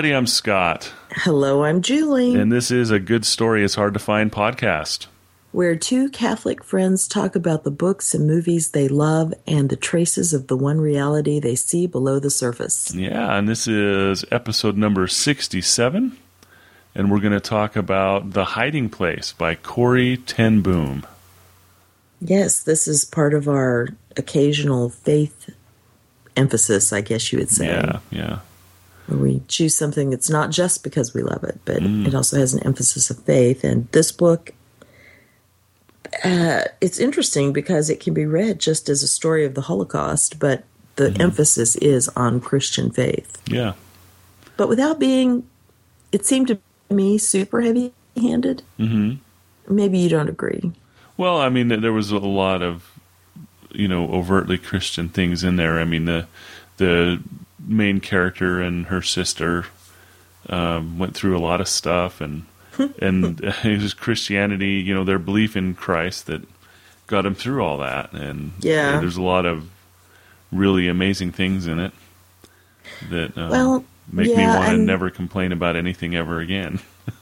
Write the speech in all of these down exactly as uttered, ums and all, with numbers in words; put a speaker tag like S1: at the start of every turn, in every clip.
S1: everybody. I'm Scott.
S2: Hello, I'm Julie.
S1: And this is A Good Story is Hard to Find podcast,
S2: where two Catholic friends talk about the books and movies they love and the traces of the one reality they see below the surface.
S1: Yeah, and this is episode number sixty-seven, and we're going to talk about The Hiding Place by Corrie ten Boom.
S2: Yes, this is part of our occasional faith emphasis, I guess you would say.
S1: Yeah, yeah.
S2: Where we choose something that's not just because we love it, but
S1: Mm.
S2: it also has an emphasis of faith. And this book, uh, it's interesting because it can be read just as a story of the Holocaust, but the mm-hmm. emphasis is on Christian faith.
S1: Yeah.
S2: But without being, it seemed to me, super heavy-handed.
S1: Mm-hmm.
S2: Maybe you don't agree.
S1: Well, I mean, there was a lot of, you know, overtly Christian things in there. I mean, the the main character and her sister um, went through a lot of stuff, and and it was Christianity, you know, their belief in Christ that got them through all that. And
S2: yeah,
S1: there's a lot of really amazing things in it that uh,
S2: well,
S1: make
S2: yeah,
S1: me want to
S2: and...
S1: never complain about anything ever again.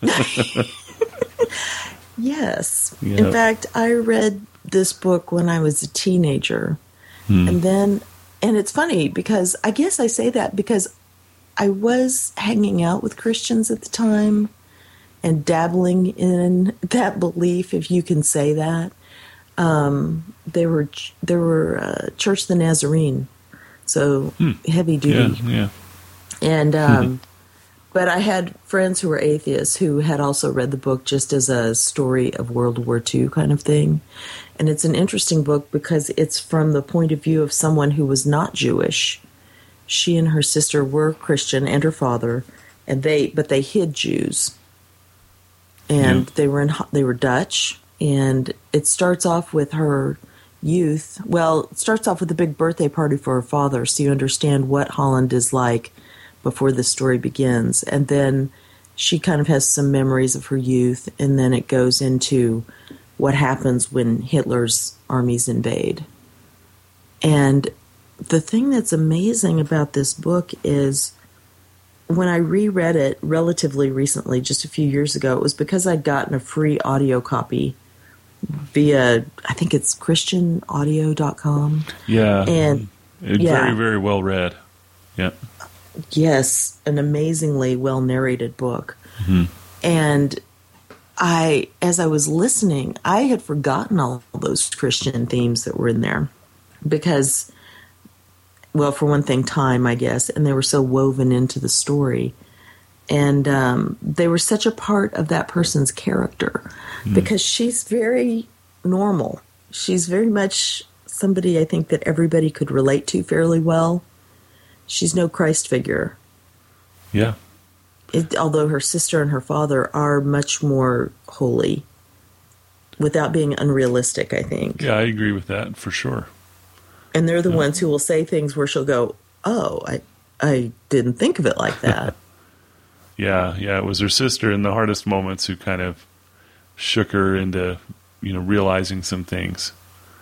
S2: Yes.
S1: Yep.
S2: In fact, I read this book when I was a teenager. Hmm. And then, and it's funny because I guess I say that because I was hanging out with Christians at the time and dabbling in that belief, if you can say that. Um, they were, they were uh, Church of the Nazarene, so hmm. heavy duty.
S1: Yeah, yeah.
S2: And, um, but I had friends who were atheists who had also read the book just as a story of World War Two kind of thing. And it's an interesting book because it's from the point of view of someone who was not Jewish. She and her sister were Christian, and her father, and they but they hid Jews. And yeah. they were in they were Dutch, and it starts off with her youth. Well, it starts off with a big birthday party for her father, so you understand what Holland is like before the story begins. And then she kind of has some memories of her youth, and then it goes into what happens when Hitler's armies invade. And the thing that's amazing about this book is when I reread it relatively recently, just a few years ago, it was because I'd gotten a free audio copy via, I think it's christian audio dot com.
S1: Yeah.
S2: And
S1: it's
S2: yeah.
S1: very, very well read. Yeah.
S2: Yes, an amazingly well-narrated book.
S1: Mm-hmm.
S2: And I, as I was listening, I had forgotten all those Christian themes that were in there because, well, for one thing, time, I guess, and they were so woven into the story. And um, they were such a part of that person's character mm. because she's very normal. She's very much somebody I think that everybody could relate to fairly well. She's no Christ figure.
S1: Yeah.
S2: It, although her sister and her father are much more holy, without being unrealistic, I think.
S1: Yeah, I agree with that for sure.
S2: And they're the
S1: yeah.
S2: ones who will say things where she'll go, "Oh, I, I didn't think of it like that."
S1: yeah, yeah. It was her sister in the hardest moments who kind of shook her into, you know, realizing some things.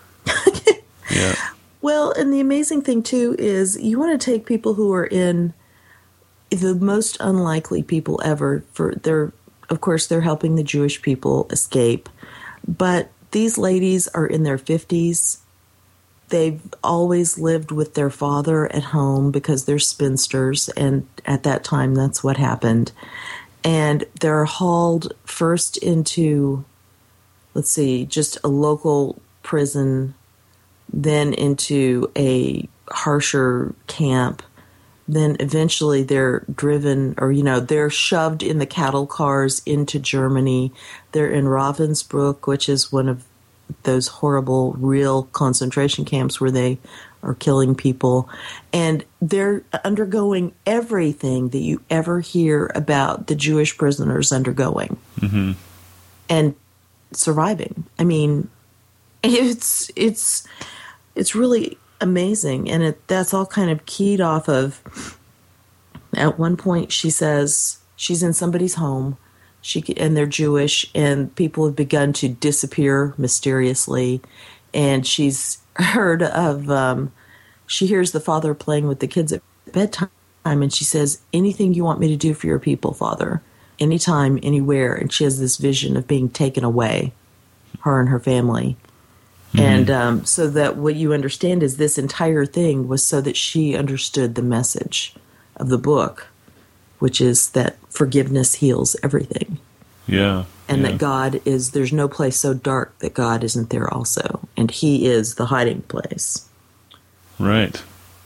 S1: yeah.
S2: Well, and the amazing thing, too, is you want to take people who are in the most unlikely people ever. For they're, of course, they're helping the Jewish people escape. But these ladies are in their fifties. They've always lived with their father at home because they're spinsters. And at that time, that's what happened. And they're hauled first into, let's see, just a local prison, then into a harsher camp. Then eventually they're driven, or, you know, they're shoved in the cattle cars into Germany. They're in Ravensbrück, which is one of those horrible real concentration camps where they are killing people. And they're undergoing everything that you ever hear about the Jewish prisoners undergoing.
S1: Mm-hmm.
S2: And surviving. I mean, it's it's it's really amazing, and it that's all kind of keyed off of. At one point, she says she's in somebody's home, she and they're Jewish, and people have begun to disappear mysteriously, and she's heard of. Um, she hears the father playing with the kids at bedtime, and she says, anything you want me to do for your people, Father, anytime, anywhere. And she has this vision of being taken away, her and her family. Mm-hmm. And um, so that what you understand is this entire thing was so that she understood the message of the book, which is that forgiveness heals everything.
S1: Yeah.
S2: And
S1: yeah.
S2: that God is, there's no place so dark that God isn't there also. And he is the hiding place.
S1: Right.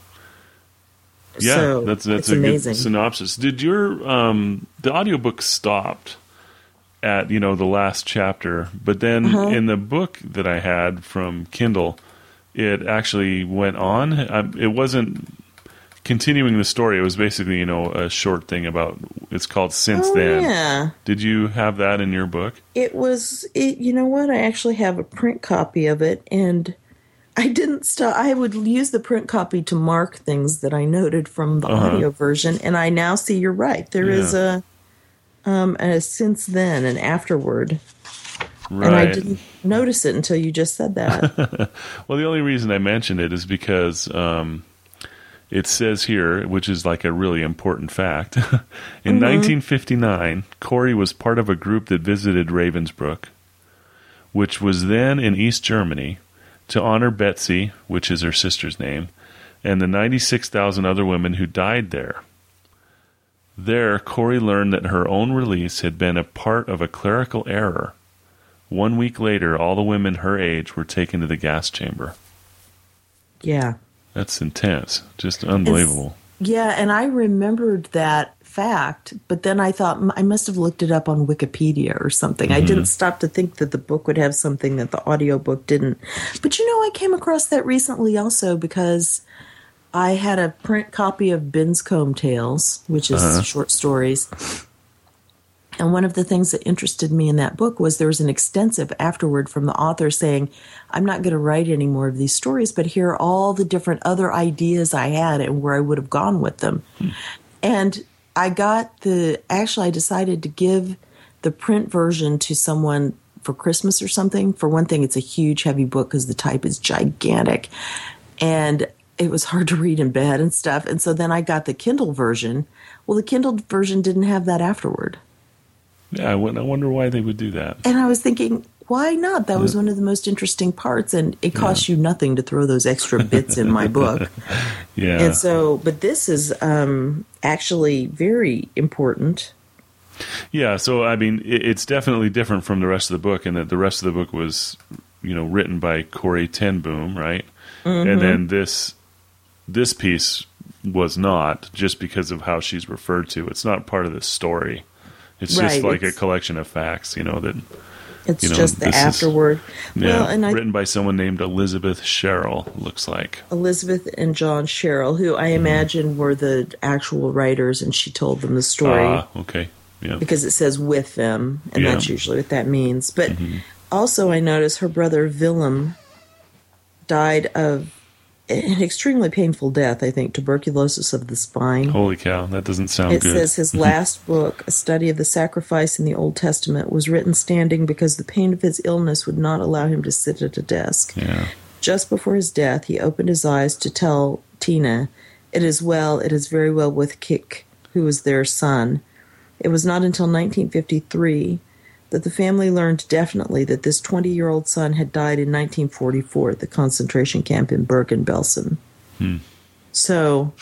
S1: Yeah,
S2: so
S1: that's that's
S2: it's
S1: a
S2: amazing.
S1: good synopsis. Did your um, the audiobook stopped at, you know, the last chapter, but then uh-huh. in the book that I had from Kindle, it actually went on. I, it wasn't continuing the story. It was basically, you know, a short thing about, it's called Since
S2: oh,
S1: Then.
S2: Yeah.
S1: Did you have that in your book?
S2: It was, it, you know what? I actually have a print copy of it, and I didn't stop. I would use the print copy to mark things that I noted from the uh-huh. audio version, and I now see you're right. There yeah. is a, um, a since then and afterward. Right. And I didn't notice it until you just said that.
S1: Well, the only reason I mentioned it is because um, it says here, which is like a really important fact, in mm-hmm. nineteen fifty-nine, Corrie was part of a group that visited Ravensbrück, which was then in East Germany, to honor Betsy, which is her sister's name, and the ninety-six thousand other women who died there. There, Corrie learned that her own release had been a part of a clerical error. One week later, all the women her age were taken to the gas chamber.
S2: Yeah.
S1: That's intense. Just unbelievable.
S2: It's, yeah, and I remembered that fact, but then I thought I must have looked it up on Wikipedia or something. Mm-hmm. I didn't stop to think that the book would have something that the audiobook didn't. But you know, I came across that recently also because I had a print copy of Binscombe Tales, which is uh-huh. short stories. And one of the things that interested me in that book was there was an extensive afterword from the author saying, I'm not going to write any more of these stories, but here are all the different other ideas I had and where I would have gone with them. Hmm. And I got the, actually I decided to give the print version to someone for Christmas or something. For one thing, it's a huge, heavy book because the type is gigantic. And it was hard to read in bed and stuff. And so then I got the Kindle version. Well, the Kindle version didn't have that afterword.
S1: Yeah, I wonder why they would do that.
S2: And I was thinking, why not? That was one of the most interesting parts, and it costs yeah. you nothing to throw those extra bits in my book.
S1: Yeah.
S2: And so, but this is um, actually very important.
S1: Yeah, so, I mean, it's definitely different from the rest of the book in that the rest of the book was, you know, written by Corrie ten Boom, right? Mm-hmm. And then this this piece was not, just because of how she's referred to. It's not part of the story. It's
S2: right,
S1: just like
S2: it's,
S1: a collection of facts, you know, that...
S2: It's
S1: you know,
S2: just the afterword.
S1: Is, yeah,
S2: well, and I,
S1: written by someone named Elizabeth Sherrill, looks like.
S2: Elizabeth and John Sherrill, who I imagine mm. were the actual writers, and she told them the story.
S1: Ah, okay. Yeah.
S2: Because it says with them, and
S1: yeah.
S2: that's usually what that means. But
S1: mm-hmm.
S2: also I noticed her brother Willem died of an extremely painful death, I think, tuberculosis of the spine.
S1: Holy cow, that doesn't sound
S2: it
S1: good.
S2: It says his last book, A Study of the Sacrifice in the Old Testament, was written standing because the pain of his illness would not allow him to sit at a desk.
S1: Yeah.
S2: Just before his death, he opened his eyes to tell Tina, "It is well, it is very well with Kik, who was their son." It was not until nineteen fifty-three that the family learned definitely that this twenty-year-old son had died in nineteen forty-four at the concentration camp in Bergen-Belsen.
S1: Hmm.
S2: So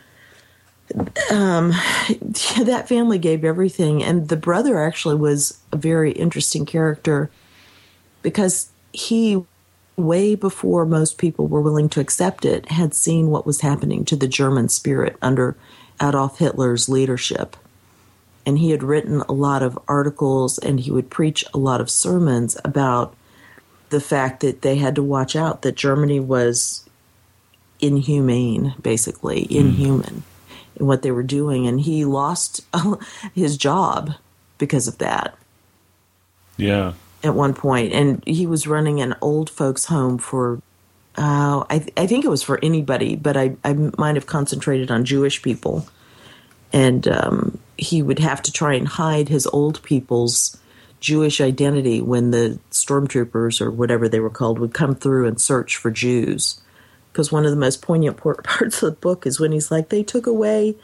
S2: um, that family gave everything, and the brother actually was a very interesting character because he, way before most people were willing to accept it, had seen what was happening to the German spirit under Adolf Hitler's leadership. And he had written a lot of articles, and he would preach a lot of sermons about the fact that they had to watch out, that Germany was inhumane, basically, inhuman mm. in what they were doing. And he lost his job because of that.
S1: Yeah.
S2: At one point. And he was running an old folks' home for, uh, I, th- I think it was for anybody, but I, I might have concentrated on Jewish people. And um, he would have to try and hide his old people's Jewish identity when the stormtroopers or whatever they were called would come through and search for Jews. Because one of the most poignant parts of the book is when he's like, they took away,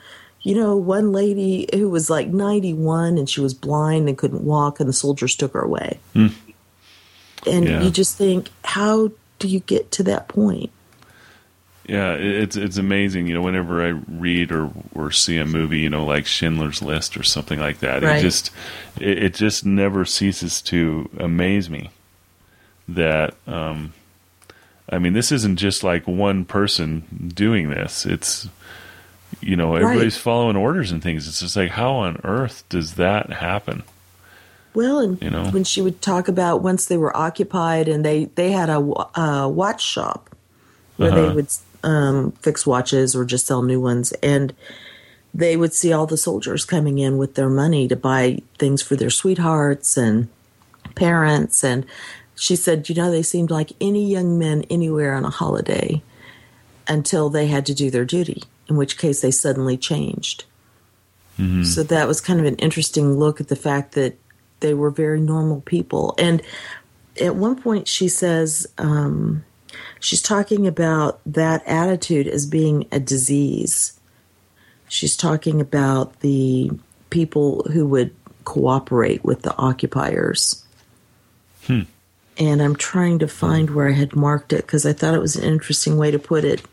S2: You know, one lady who was like ninety-one and she was blind and couldn't walk, and the soldiers took her away.
S1: Mm.
S2: And
S1: Yeah.
S2: you just think, how do you get to that point?
S1: Yeah, it- it's it's amazing. You know, whenever I read or, or see a movie, you know, like Schindler's List or something like that,
S2: Right.
S1: it just it, it just never ceases to amaze me that. Um, I mean, this isn't just like one person doing this. It's, you know, everybody's
S2: Right.
S1: following orders and things. It's just like, how on earth does that happen?
S2: Well, and
S1: You know?
S2: when she would talk about once they were occupied and they, they had a, wa- a watch shop where
S1: Uh-huh.
S2: they would um, fix watches or just sell new ones. And they would see all the soldiers coming in with their money to buy things for their sweethearts and parents. And she said, you know, they seemed like any young men anywhere on a holiday until they had to do their duty, in which case they suddenly changed.
S1: Mm-hmm.
S2: So that was kind of an interesting look at the fact that they were very normal people. And at one point she says, um, she's talking about that attitude as being a disease. She's talking about the people who would cooperate with the occupiers.
S1: Hmm.
S2: And I'm trying to find where I had marked it because I thought it was an interesting way to put it.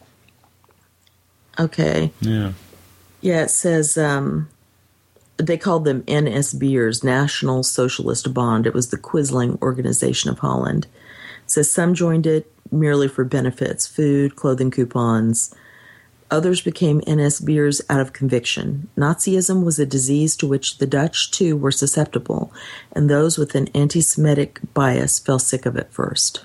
S2: Okay.
S1: Yeah.
S2: Yeah, it says um, they called them N S B'ers, National Socialist Bond. It was the Quisling Organization of Holland. It says some joined it merely for benefits, food, clothing coupons. Others became N S B'ers out of conviction. Nazism was a disease to which the Dutch, too, were susceptible, and those with an anti-Semitic bias fell sick of it first.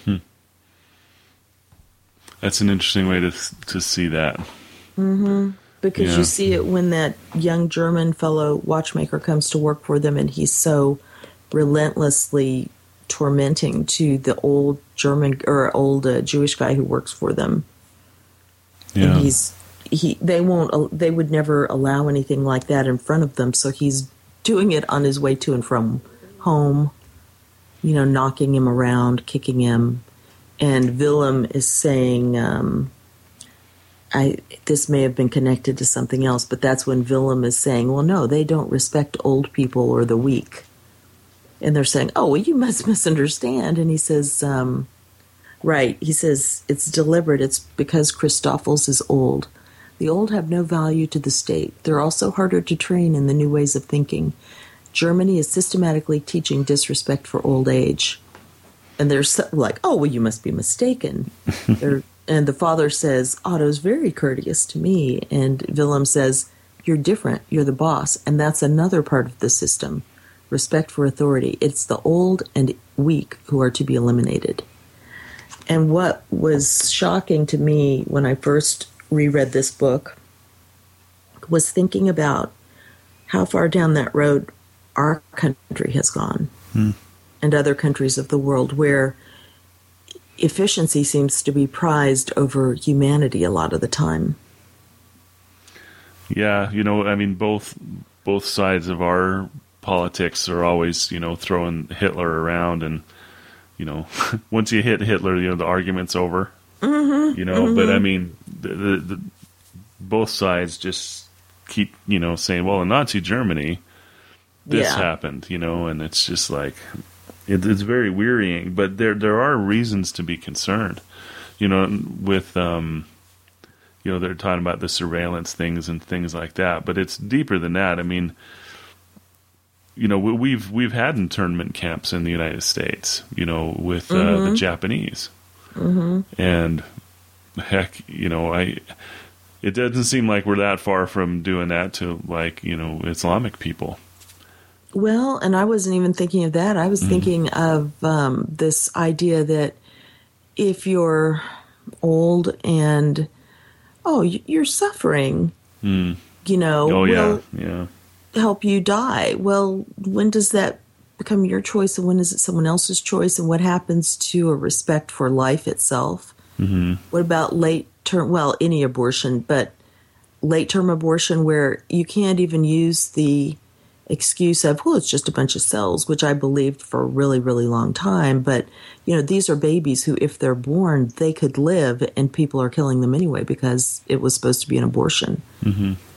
S1: That's an interesting way to to see that.
S2: Because
S1: Yeah.
S2: you see it when that young German fellow watchmaker comes to work for them, and he's so relentlessly tormenting to the old German or old uh, Jewish guy who works for them.
S1: Yeah.
S2: And he's he they won't they would never allow anything like that in front of them, so he's doing it on his way to and from home, you know, knocking him around, kicking him. And Willem is saying, um, I this may have been connected to something else, but that's when Willem is saying, well, no, they don't respect old people or the weak. And they're saying, oh, well, you must misunderstand. And he says, um, right, he says, it's deliberate. It's because Christoffels is old. The old have no value to the state. They're also harder to train in the new ways of thinking. Germany is systematically teaching disrespect for old age. And they're so, like, oh, well, you must be mistaken. They're, and the father says, Otto's very courteous to me. And Willem says, you're different. You're the boss. And that's another part of the system. Respect for authority. It's the old and weak who are to be eliminated. And what was shocking to me when I first reread this book was thinking about how far down that road our country has gone.
S1: Hmm.
S2: And other countries of the world where efficiency seems to be prized over humanity a lot of the time.
S1: Yeah, you know, I mean, both both sides of our politics are always, you know, throwing Hitler around, and you know, once you hit Hitler, you know, the argument's over. Mm-hmm, you know, mm-hmm. But I mean, the, the, the, both sides just keep, you know, saying, well, in Nazi Germany, this
S2: Yeah.
S1: happened, you know, and it's just like, it, it's very wearying, but there there are reasons to be concerned, you know, with, um, you know, they're talking about the surveillance things and things like that, but it's deeper than that. I mean, you know, we- we've we've had internment camps in the United States, you know, with uh,
S2: Mm-hmm.
S1: the Japanese,
S2: Mm-hmm.
S1: and heck, you know, I it doesn't seem like we're that far from doing that to, like, you know, Islamic people.
S2: Well, and I wasn't even thinking of that. I was
S1: Mm-hmm.
S2: thinking of um, this idea that if you're old and, oh, y- you're suffering,
S1: Mm.
S2: you know,
S1: Oh yeah,
S2: we'll
S1: yeah.
S2: help you die. Well, when does that become your choice and when is it someone else's choice? And what happens to a respect for life itself?
S1: Mm-hmm.
S2: What about late term, well, any abortion, but late term abortion where you can't even use the excuse of, well, it's just a bunch of cells, which I believed for a really, really long time. But, you know, these are babies who, if they're born, they could live, and people are killing them anyway because it was supposed to be an abortion.
S1: Mm-hmm.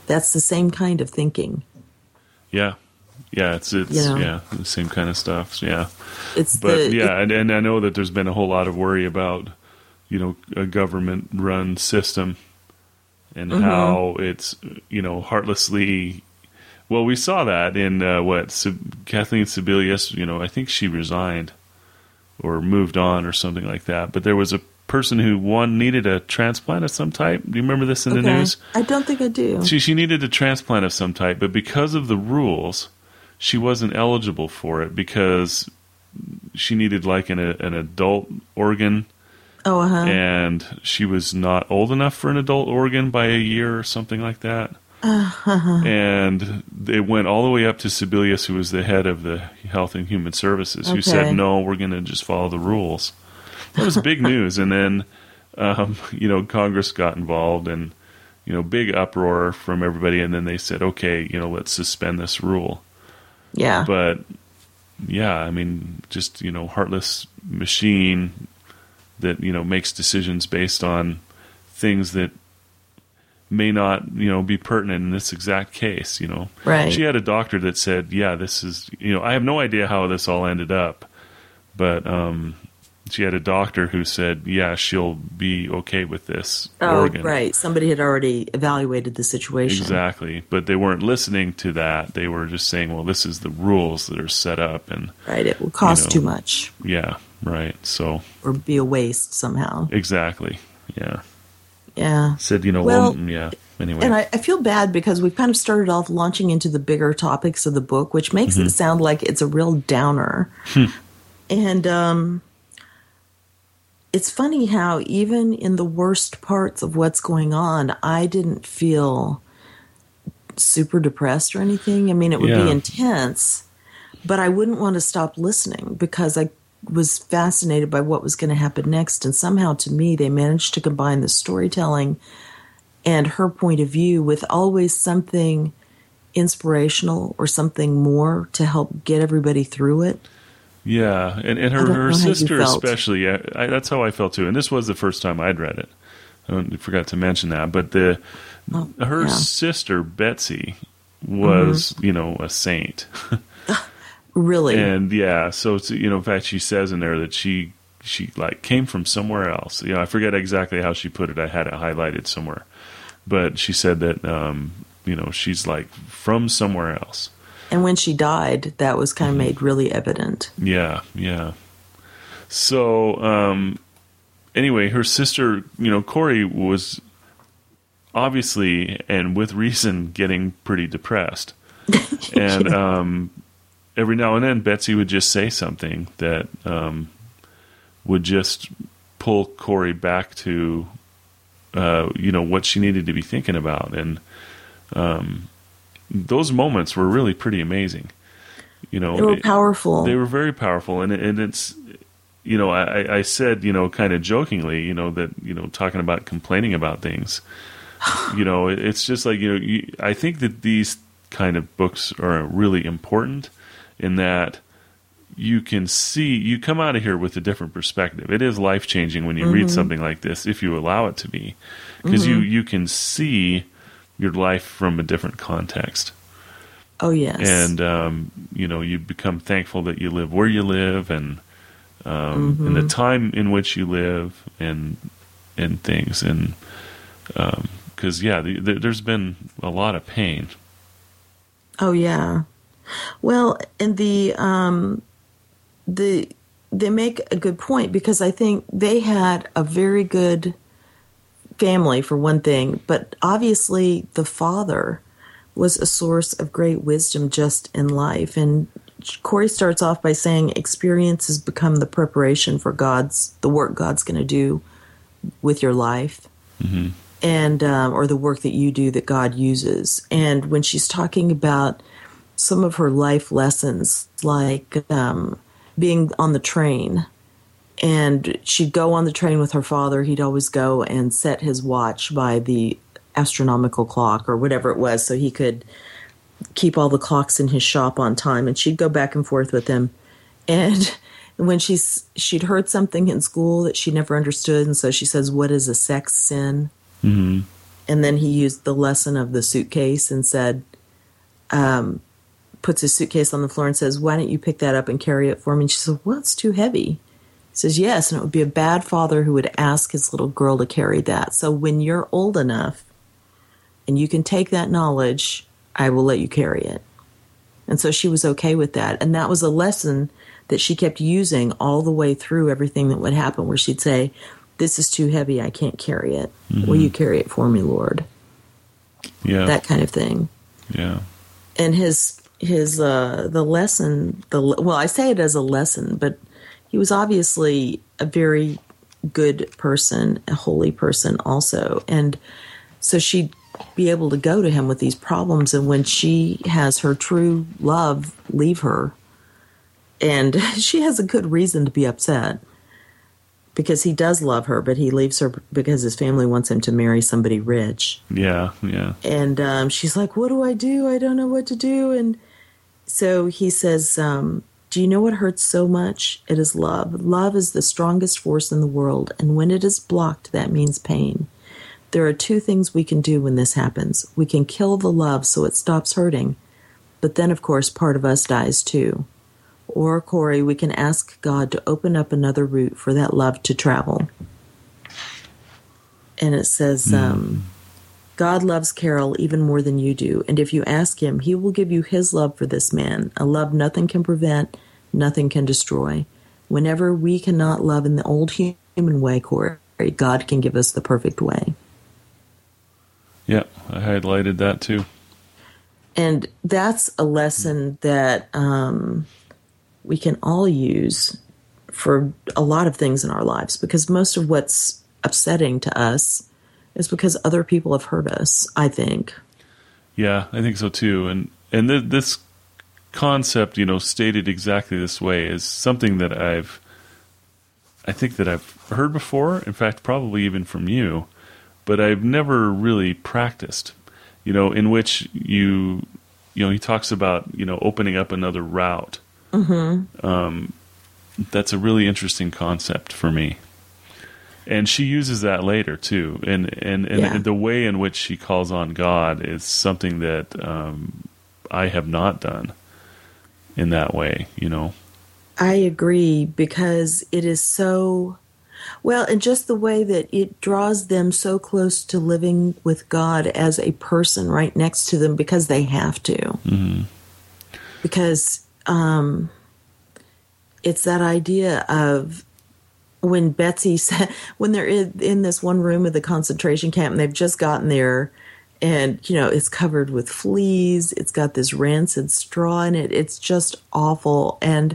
S2: That's the same kind of thinking.
S1: Yeah. Yeah, it's it's
S2: You know?
S1: yeah, the same kind of stuff. Yeah.
S2: It's
S1: But
S2: the
S1: yeah,
S2: it-
S1: and, and I know that there's been a whole lot of worry about, you know, a government run system and
S2: Mm-hmm.
S1: how it's, you know, heartlessly. Well, we saw that in uh, what Sib- Kathleen Sebelius, you know, I think she resigned or moved on or something like that. But there was a person who one needed a transplant of some type. Do you remember this in the
S2: okay.
S1: news?
S2: I don't think I do.
S1: She she needed a transplant of some type, but because of the rules, she wasn't eligible for it because she needed like an an adult organ,
S2: Oh, uh huh.
S1: and she was not old enough for an adult organ by a year or something like that.
S2: Uh-huh.
S1: And it went all the way up to Sebelius, who was the head of the Health and Human Services, who
S2: Okay.
S1: said, "No, we're going to just follow the rules." That was big news. And then, um, you know, Congress got involved, and you know, big uproar from everybody. And then they said, "Okay, you know, let's suspend this rule."
S2: Yeah.
S1: But yeah, I mean, just, you know, heartless machine that, you know, makes decisions based on things that may not, you know, be pertinent in this exact case, you know.
S2: Right.
S1: She had a doctor that said, yeah, this is, you know, I have no idea how this all ended up, but um, she had a doctor who said, yeah, she'll be okay with this
S2: Oh,
S1: organ.
S2: right. Somebody had already evaluated the situation.
S1: Exactly. But they weren't listening to that. They were just saying, well, this is the rules that are set up. And
S2: Right. It will cost
S1: You know.
S2: too much
S1: yeah, right. So,
S2: or be a waste somehow.
S1: exactly. Yeah.
S2: Yeah.
S1: Said, you know,
S2: Well,
S1: well, yeah. Anyway.
S2: And I, I feel bad because we've kind of started off launching into the bigger topics of the book, which makes
S1: Mm-hmm.
S2: it sound like it's a real downer.
S1: Hmm.
S2: And um, it's funny how even in the worst parts of what's going on, I didn't feel super depressed or anything. I mean, it would
S1: Yeah.
S2: be intense, but I wouldn't want to stop listening because I was fascinated by what was going to happen next. And somehow, to me, they managed to combine the storytelling and her point of view with always something inspirational or something more to help get everybody through it.
S1: Yeah, and, and
S2: I
S1: her,
S2: don't
S1: her
S2: know how you
S1: sister
S2: felt.
S1: especially, I, I, that's how I felt too. And this was the first time I'd read it. I forgot to mention that. But the
S2: Oh,
S1: her
S2: yeah.
S1: sister, Betsy, was,
S2: Mm-hmm.
S1: you know, a saint.
S2: Really.
S1: And yeah, so, it's, you know, in fact, she says in there that she, she like came from somewhere else. You know, I forget exactly how she put it. I had it highlighted somewhere. But she said that, um, you know, she's like from somewhere else.
S2: And when she died, that was kind of
S1: Mm-hmm.
S2: made really evident.
S1: Yeah, yeah. So, um, anyway, her sister, you know, Corey was obviously and with reason getting pretty depressed. And um, every now and then, Betsy would just say something that um, would just pull Corey back to, uh, you know, what she needed to be thinking about. And um, those moments were really pretty amazing. You know,
S2: They were
S1: it-
S2: powerful.
S1: they were very powerful, and and it's, you know, I, I said, you know, kind of jokingly, you know, that, you know, talking about complaining about things, you know, it, it's just like, you know, you, I think that these kind of books are really important in that you can see, you come out of here with a different perspective. It is life changing when you
S2: Mm-hmm.
S1: read something like this, if you allow it to be, because
S2: Mm-hmm.
S1: you you can see your life from a different context.
S2: Oh, yes.
S1: And um, you know, you become thankful that you live where you live, and um,
S2: Mm-hmm.
S1: and the time in which you live, and and things, and because yeah, the, the, there's been a lot of pain.
S2: Oh, yeah. Well, and the um, the they make a good point because I think they had a very good family for one thing, but obviously the father was a source of great wisdom just in life. And Corey starts off by saying experience has become the preparation for God's the work God's going to do with your life.
S1: Mm-hmm.
S2: And um, or the work that you do that God uses. And when she's talking about some of her life lessons, like um, being on the train, and she'd go on the train with her father, he'd always go and set his watch by the astronomical clock or whatever it was, so he could keep all the clocks in his shop on time. And she'd go back and forth with him. And when she's she'd heard something in school that she never understood, and so she says, "What is a sex sin?"
S1: Mm-hmm.
S2: And then he used the lesson of the suitcase and said, um, puts his suitcase on the floor and says, why don't you pick that up and carry it for me? And she said, well, it's too heavy. He says, yes, and it would be a bad father who would ask his little girl to carry that. So when you're old enough and you can take that knowledge, I will let you carry it. And so she was okay with that. And that was a lesson that she kept using all the way through everything that would happen, where she'd say, this is too heavy, I can't carry it. Mm-hmm. Will you carry it for me, Lord?
S1: Yeah.
S2: That kind of thing.
S1: Yeah.
S2: And his, his, uh, the lesson, the, well, I say it as a lesson, but he was obviously a very good person, a holy person also. And so she'd be able to go to him with these problems. And when she has her true love leave her, and she has a good reason to be upset, because he does love her, but he leaves her because his family wants him to marry somebody rich.
S1: Yeah, yeah.
S2: And um, she's like, what do I do? I don't know what to do. And so he says, um, do you know what hurts so much? It is love. Love is the strongest force in the world. And when it is blocked, that means pain. There are two things we can do when this happens. We can kill the love so it stops hurting. But then, of course, part of us dies too. Or, Corey, we can ask God to open up another route for that love to travel. And it says, mm. um, God loves Carol even more than you do. And if you ask him, he will give you his love for this man, a love nothing can prevent, nothing can destroy. Whenever we cannot love in the old human way, Corey, God can give us the perfect way.
S1: Yeah, I highlighted that too.
S2: And that's a lesson that um, we can all use for a lot of things in our lives, because most of what's upsetting to us is because other people have hurt us, I think.
S1: Yeah, I think so too. And and th- this concept, you know, stated exactly this way is something that I've, I think that I've heard before, in fact, probably even from you, but I've never really practiced, you know, in which you, you know, he talks about, you know, opening up another route. Mm-hmm. Um, that's a really interesting concept for me. And she uses that later too. And, and, and
S2: yeah.
S1: the way in which she calls on God is something that um, I have not done in that way, you know.
S2: I agree, because it is so... Well, and just the way that it draws them so close to living with God as a person right next to them, because they have to. Mm-hmm. Because um, it's that idea of when Betsy said, when they're in, in this one room of the concentration camp and they've just gotten there, and, you know, it's covered with fleas, it's got this rancid straw in it, it's just awful. And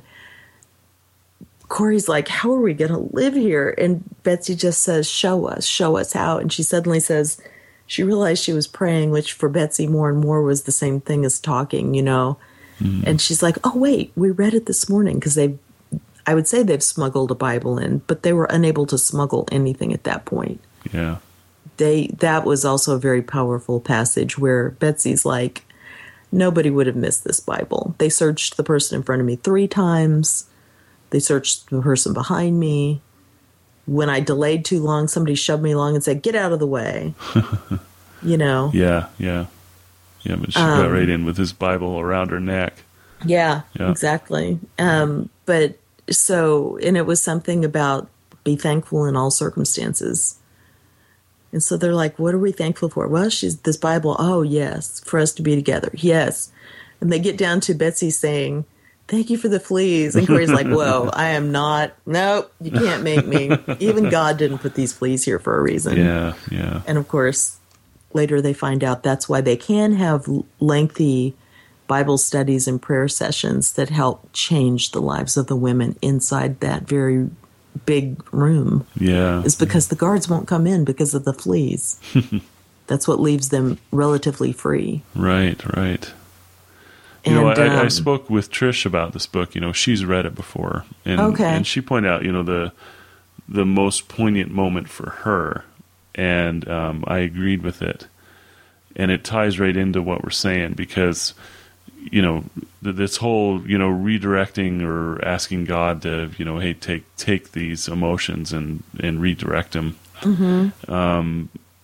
S2: Corey's like, how are we going to live here? And Betsy just says, show us, show us how. And she suddenly says, she realized she was praying, which for Betsy more and more was the same thing as talking, you know. Mm. And she's like, oh, wait, we read it this morning, because they, I would say they've smuggled a Bible in, but they were unable to smuggle anything at that point.
S1: Yeah.
S2: They, that was also a very powerful passage where Betsy's like, nobody would have missed this Bible. They searched the person in front of me three times. They searched the person behind me. When I delayed too long, somebody shoved me along and said, get out of the way. You know?
S1: Yeah, yeah. Yeah, but she um, got right in with his Bible around her neck.
S2: Yeah, yeah. Exactly. Um, but so, and it was something about be thankful in all circumstances. And so they're like, what are we thankful for? Well, she's this Bible. Oh, yes, for us to be together. Yes. And they get down to Betsy saying, thank you for the fleas. And Corey's like, whoa, I am not. Nope, you can't make me. Even God didn't put these fleas here for a reason.
S1: Yeah, yeah.
S2: And of course, later they find out that's why they can have lengthy Bible studies and prayer sessions that help change the lives of the women inside that very big room.
S1: Yeah.
S2: Is because the guards won't come in because of the fleas. That's what leaves them relatively free.
S1: Right, right. You
S2: And,
S1: know, I,
S2: um,
S1: I spoke with Trish about this book. You know, she's read it before, and
S2: okay.
S1: and she pointed out, you know, the the most poignant moment for her, and um, I agreed with it, and it ties right into what we're saying, because, you know, th- this whole, you know, redirecting or asking God to, you know, hey, take take these emotions and and redirect them. Mm-hmm. Um,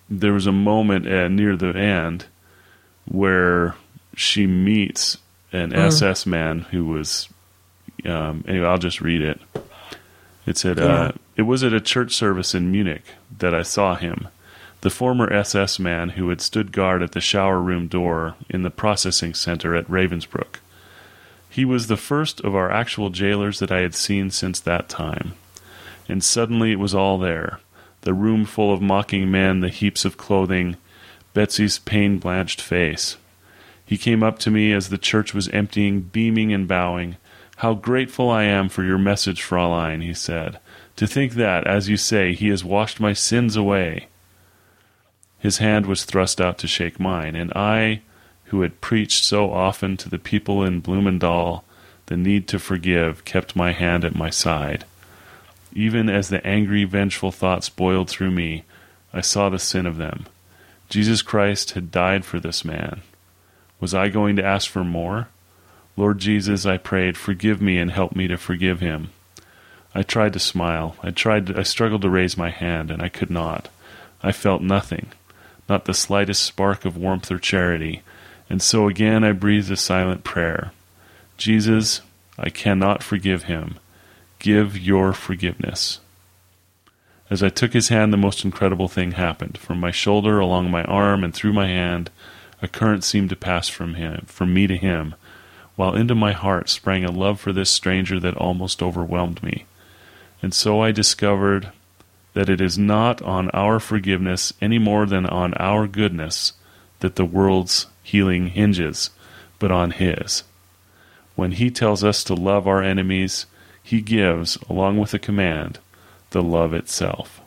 S1: there was a moment uh, near the end where she meets an mm. S S man who was, um, anyway, I'll just read it. It said, yeah. uh, it was at a church service in Munich that I saw him, the former S S man who had stood guard at the shower room door in the processing center at Ravensbrück. He was the first of our actual jailers that I had seen since that time. And suddenly it was all there. The room full of mocking men, the heaps of clothing, Betsy's pain-blanched face. He came up to me as the church was emptying, beaming and bowing. "How grateful I am for your message, Fraulein," he said. "To think that, as you say, he has washed my sins away." His hand was thrust out to shake mine, and I, who had preached so often to the people in Blumendahl the need to forgive, kept my hand at my side. Even as the angry, vengeful thoughts boiled through me, I saw the sin of them. Jesus Christ had died for this man. Was I going to ask for more? Lord Jesus, I prayed, forgive me and help me to forgive him. I tried to smile. I tried to, I struggled to raise my hand, and I could not. I felt nothing, not the slightest spark of warmth or charity, and so again I breathed a silent prayer. Jesus, I cannot forgive him. Give your forgiveness. As I took his hand, the most incredible thing happened. From my shoulder, along my arm, and through my hand, a current seemed to pass from him, from me to him, while into my heart sprang a love for this stranger that almost overwhelmed me. And so I discovered that it is not on our forgiveness any more than on our goodness that the world's healing hinges, but on his. When he tells us to love our enemies, he gives, along with a command, the love itself.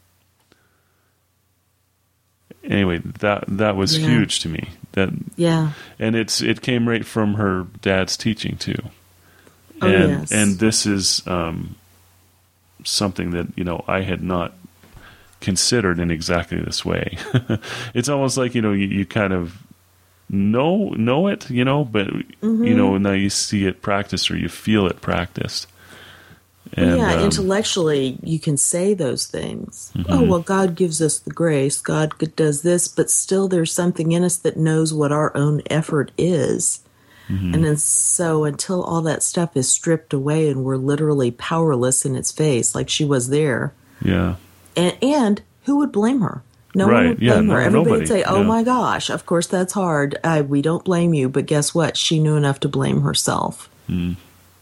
S1: Anyway, that that was yeah. huge to me. That
S2: yeah,
S1: and it's it came right from her dad's teaching too.
S2: Oh,
S1: and
S2: yes.
S1: and this is um, something that you know I had not considered in exactly this way. It's almost like you know you, you kind of know know it, you know, but mm-hmm. you know now you see it practiced or you feel it practiced. And,
S2: yeah,
S1: um,
S2: intellectually you can say those things.
S1: Mm-hmm.
S2: Oh, well, God gives us the grace. God does this, but still there's something in us that knows what our own effort is. Mm-hmm. And then so until all that stuff is stripped away and we're literally powerless in its face, like she was there.
S1: Yeah.
S2: And, and who would blame her? No
S1: right.
S2: one would
S1: yeah,
S2: blame
S1: no,
S2: her. Everybody
S1: nobody.
S2: would say, oh
S1: yeah.
S2: my gosh, of course that's hard. Uh, we don't blame you. But guess what? She knew enough to blame herself.
S1: Mm.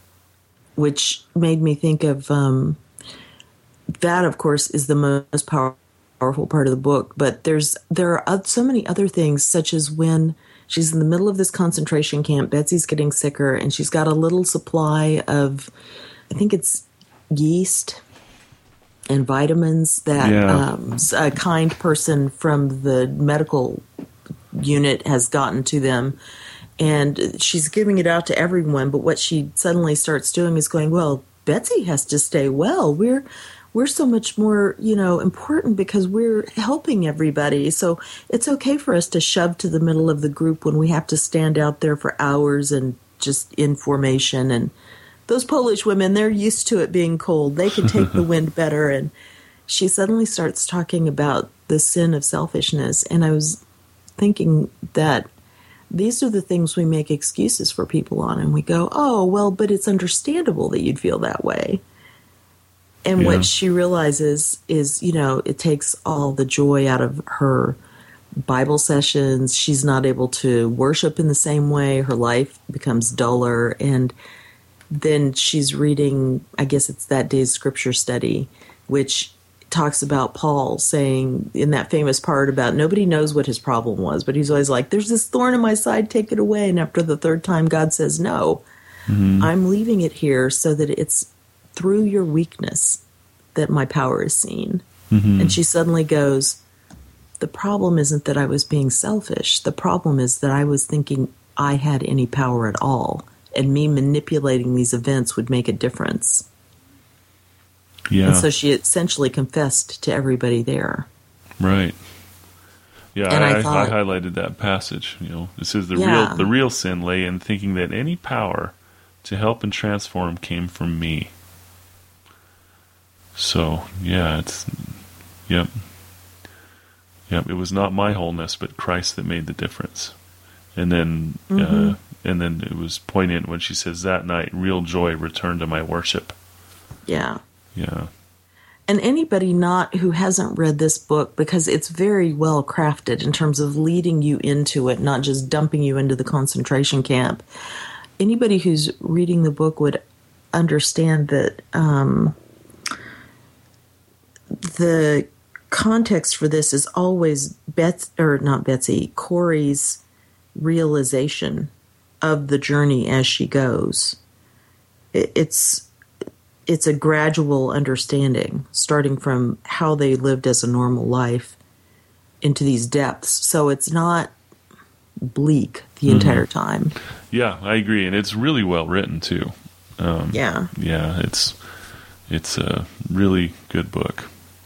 S2: Which made me think of um, that, of course, is the most power, powerful part of the book. But there's there are so many other things, such as when she's in the middle of this concentration camp, Betsy's getting sicker, and she's got a little supply of, I think it's yeast and vitamins that
S1: yeah.
S2: um, a kind person from the medical unit has gotten to them. And she's giving it out to everyone, but what she suddenly starts doing is going, well, Betsy has to stay well. We're we're so much more, you know, important because we're helping everybody. So it's okay for us to shove to the middle of the group when we have to stand out there for hours and just in formation. And those Polish women, they're used to it being cold. They can take the wind better. And she suddenly starts talking about the sin of selfishness. And I was thinking that these are the things we make excuses for people on, and we go, oh, well, but it's understandable that you'd feel that way. And
S1: yeah.
S2: what she realizes is, you know, it takes all the joy out of her Bible sessions. She's not able to worship in the same way. Her life becomes duller. And then she's reading, I guess it's that day's scripture study, which talks about Paul saying in that famous part about nobody knows what his problem was, but he's always like, there's this thorn in my side, take it away. And after the third time, God says, no, mm-hmm. I'm leaving it here so that it's through your weakness that my power is seen. Mm-hmm. And she suddenly goes, the problem isn't that I was being selfish. The problem is that I was thinking I had any power at all, and me manipulating these events would make a difference.
S1: Yeah.
S2: And so she essentially confessed to everybody there.
S1: Right. Yeah,
S2: and
S1: I,
S2: I, thought,
S1: I highlighted that passage. You know, it says the
S2: yeah.
S1: real the real sin lay in thinking that any power to help and transform came from me. So yeah, it's yep. Yeah, it was not my wholeness, but Christ that made the difference. And then,
S2: Mm-hmm.
S1: uh, and then it was poignant when she says, "That night, real joy returned to my worship."
S2: Yeah.
S1: Yeah,
S2: And anybody not who hasn't read this book, because it's very well crafted in terms of leading you into it, not just dumping you into the concentration camp. Anybody who's reading the book would understand that um, the context for this is always Bets or not Betsy, Corey's realization of the journey as she goes. It, it's it's a gradual understanding, starting from how they lived as a normal life into these depths. So it's not bleak the
S1: Mm-hmm.
S2: entire time.
S1: yeah, I agree, and it's really well written too. Um,
S2: Yeah.
S1: yeah, it's it's a really good book.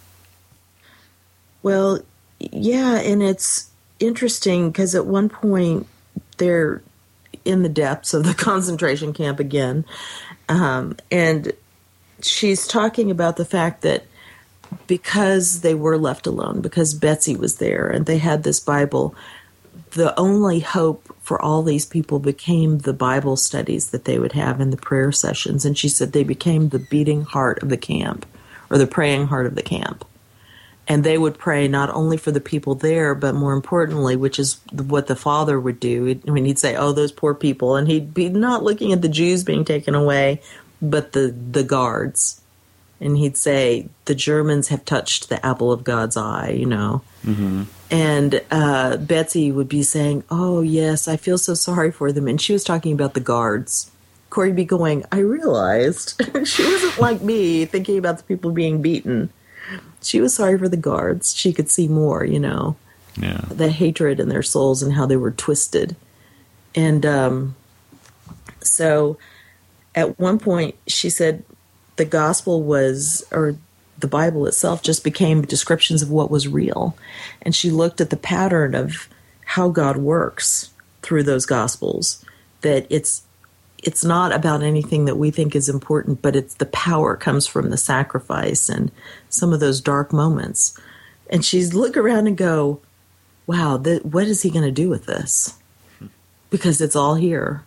S2: Well, yeah, and it's interesting because at one point they're in the depths of the concentration camp again, um, and she's talking about the fact that because they were left alone, because Betsy was there and they had this Bible, the only hope for all these people became the Bible studies that they would have in the prayer sessions. And she said they became the beating heart of the camp, or the praying heart of the camp. And they would pray not only for the people there, but more importantly, which is what the father would do. I mean, he'd say, "Oh, those poor people." And he'd be not looking at the Jews being taken away, but the, the guards. And he'd say, "The Germans have touched the apple of God's eye," you know.
S1: Mm-hmm.
S2: And uh, Betsy would be saying, "Oh, yes, I feel so sorry for them." And she was talking about the guards. Corey would be going, "I realized she wasn't like me thinking about the people being beaten. She was sorry for the guards. She could see more, you know,
S1: Yeah,
S2: the hatred in their souls and how they were twisted." And um, so at one point she said the gospel was, or the Bible itself just became descriptions of what was real. And she looked at the pattern of how God works through those gospels, that it's it's not about anything that we think is important, but it's the power comes from the sacrifice and some of those dark moments. And she's look around and go, "Wow, th- what is he going to do with this?" Because it's all here.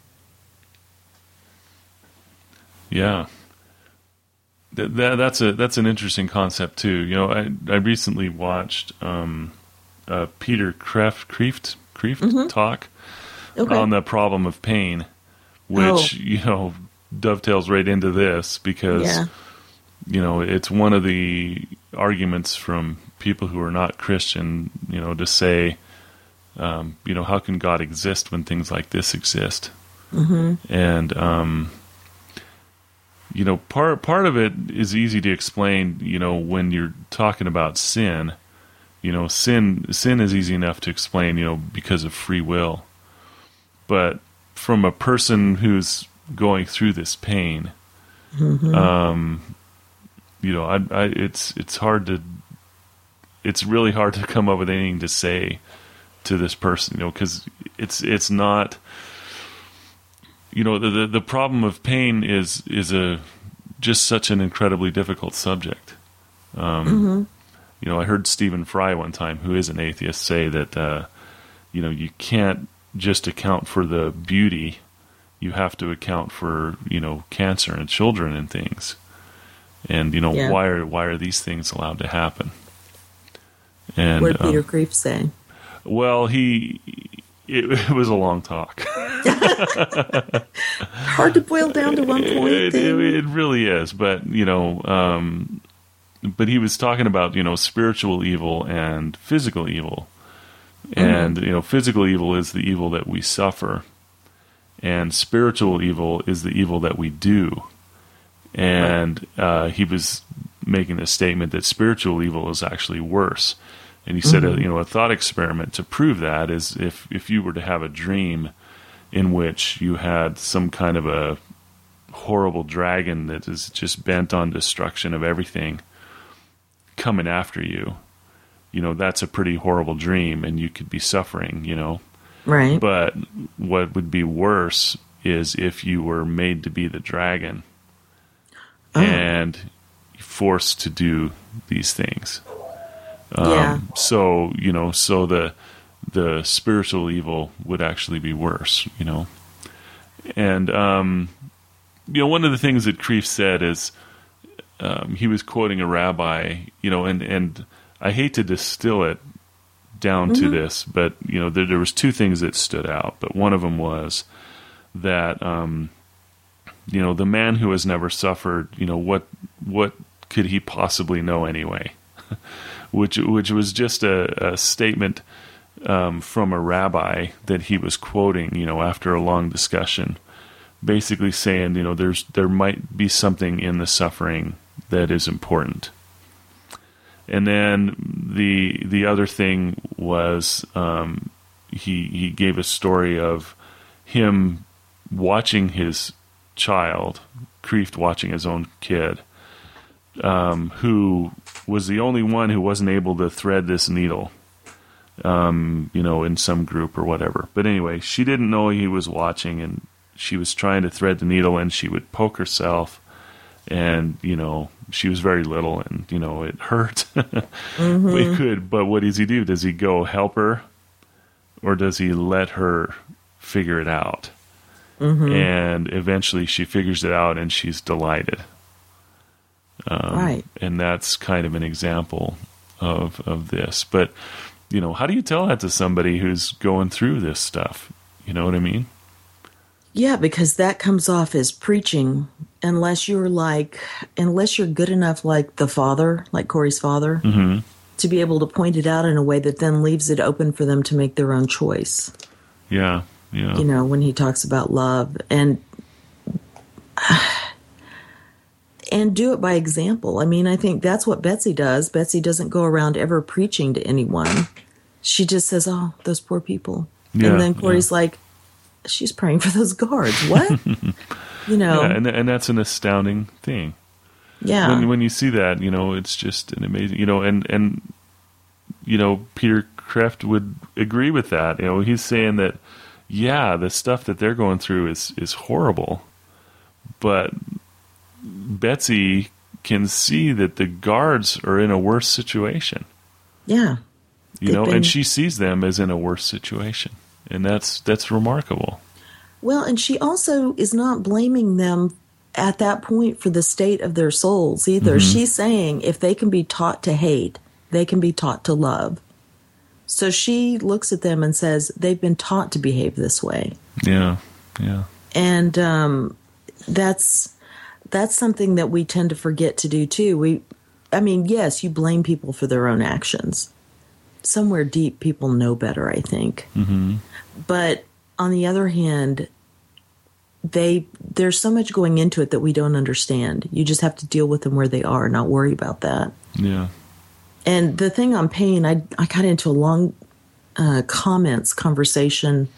S1: yeah. That, that that's a that's an interesting concept too. You know, I I recently watched um, uh, Peter Kreeft Kreeft, Kreeft
S2: Mm-hmm.
S1: talk
S2: Okay.
S1: on the problem of pain, which
S2: Oh.
S1: you know dovetails right into this because
S2: Yeah.
S1: you know it's one of the arguments from people who are not Christian. You know, to say, um, you know, how can God exist when things like this exist?
S2: Mm-hmm.
S1: And um, you know, part part of it is easy to explain. You know, when you're talking about sin, you know, sin sin is easy enough to explain. You know, because of free will. But from a person who's going through this pain,
S2: Mm-hmm.
S1: um, you know, I, I, it's it's hard to, it's really hard to come up with anything to say to this person, you know, because it's it's not, you know, the, the the problem of pain is is a just such an incredibly difficult subject. Um,
S2: Mm-hmm.
S1: You know, I heard Stephen Fry one time, who is an atheist, say that uh, you know you can't just account for the beauty, you have to account for, you know, cancer and children and things. And, you know,
S2: Yeah.
S1: why are why are these things allowed to happen? And
S2: What did Peter
S1: um,
S2: Kreeft say?
S1: well, he it, it was a long talk.
S2: Hard to boil down to one point.
S1: It,
S2: thing.
S1: it, it really is, but you know, um, but he was talking about, you know, spiritual evil and physical evil. And, you know, physical evil is the evil that we suffer, and spiritual evil is the evil that we do. And uh, he was making a statement that spiritual evil is actually worse. And he said,
S2: Mhm.
S1: uh, you know, a thought experiment to prove that is if, if you were to have a dream in which you had some kind of a horrible dragon that is just bent on destruction of everything coming after you, you know, that's a pretty horrible dream and you could be suffering, you know.
S2: Right.
S1: But what would be worse is if you were made to be the dragon
S2: Oh.
S1: and forced to do these things. Um,
S2: Yeah.
S1: So, you know, so the the spiritual evil would actually be worse, you know. And, um, you know, one of the things that Kreeft said is um, he was quoting a rabbi, you know, and, and I hate to distill it down mm-hmm. to this, but, you know, there, there was two things that stood out. But one of them was that, um, you know, the man who has never suffered, you know, what what could he possibly know anyway? which which was just a, a statement um, from a rabbi that he was quoting, you know, after a long discussion, basically saying, you know, there's there might be something in the suffering that is important. And then the the other thing was um, he he gave a story of him watching his child, Kreeft watching his own kid, um, who was the only one who wasn't able to thread this needle, um, you know, in some group or whatever. But anyway, she didn't know he was watching, and she was trying to thread the needle, and she would poke herself, and, you know, she was very little, and, you know, it hurt. mm-hmm. It could, but what does he do? Does he go help her, or does he let her figure it out? Mm-hmm. And eventually she figures it out, and she's delighted. Um,
S2: right.
S1: And that's kind of an example of of this. But, you know, how do you tell that to somebody who's going through this stuff? You know what I mean?
S2: Yeah, because that comes off as preaching, unless you're like, unless you're good enough like the father, like Corey's father, mm-hmm. to be able to point it out in a way that then leaves it open for them to make their own choice.
S1: Yeah. Yeah.
S2: You know, when he talks about love, and and do it by example. I mean, I think that's what Betsy does. Betsy doesn't go around ever preaching to anyone. She just says, "Oh, those poor people." Yeah, and then Corey's yeah. like, "She's praying for those guards." What? you know,
S1: yeah, and and that's an astounding thing.
S2: Yeah.
S1: When when you see that, you know, it's just an amazing, you know, and and you know, Peter Kreeft would agree with that. You know, he's saying that, yeah, the stuff that they're going through is, is horrible, but Betsy can see that the guards are in a worse situation.
S2: Yeah.
S1: You know, been... and she sees them as in a worse situation. And that's that's remarkable.
S2: Well, and she also is not blaming them at that point for the state of their souls either. Mm-hmm. She's saying if they can be taught to hate, they can be taught to love. So she looks at them and says, they've been taught to behave this way.
S1: Yeah, yeah.
S2: And um, that's that's something that we tend to forget to do, too. We, I mean, yes, you blame people for their own actions. Somewhere deep, people know better, I think. Mm-hmm. But on the other hand, they there's so much going into it that we don't understand. You just have to deal with them where they are and not worry about that.
S1: Yeah.
S2: And the thing on pain, I I got into a long uh, comments conversation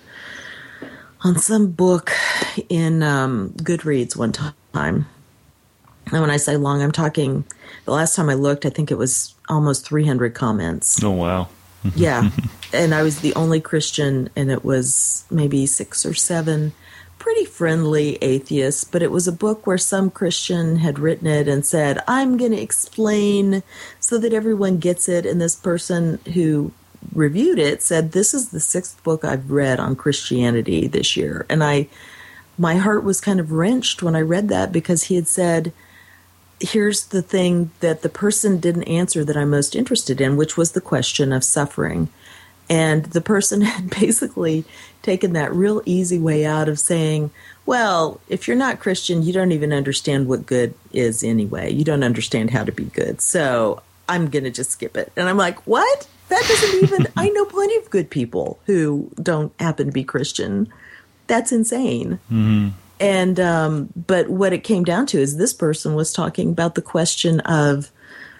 S2: on some book in um, Goodreads one time. And when I say long, I'm talking, the last time I looked, I think it was almost three hundred comments.
S1: Oh, wow.
S2: Yeah. And I was the only Christian, and it was maybe six or seven pretty friendly atheists, but it was a book where some Christian had written it and said, I'm going to explain so that everyone gets it. And this person who reviewed it said, this is the sixth book I've read on Christianity this year. And I, my heart was kind of wrenched when I read that, because he had said, here's the thing that the person didn't answer that I'm most interested in, which was the question of suffering. And the person had basically taken that real easy way out of saying, well, if you're not Christian, you don't even understand what good is anyway. You don't understand how to be good. So I'm going to just skip it. And I'm like, what? That doesn't even, I know plenty of good people who don't happen to be Christian. That's insane. Mm-hmm. And, um, but what it came down to is this person was talking about the question of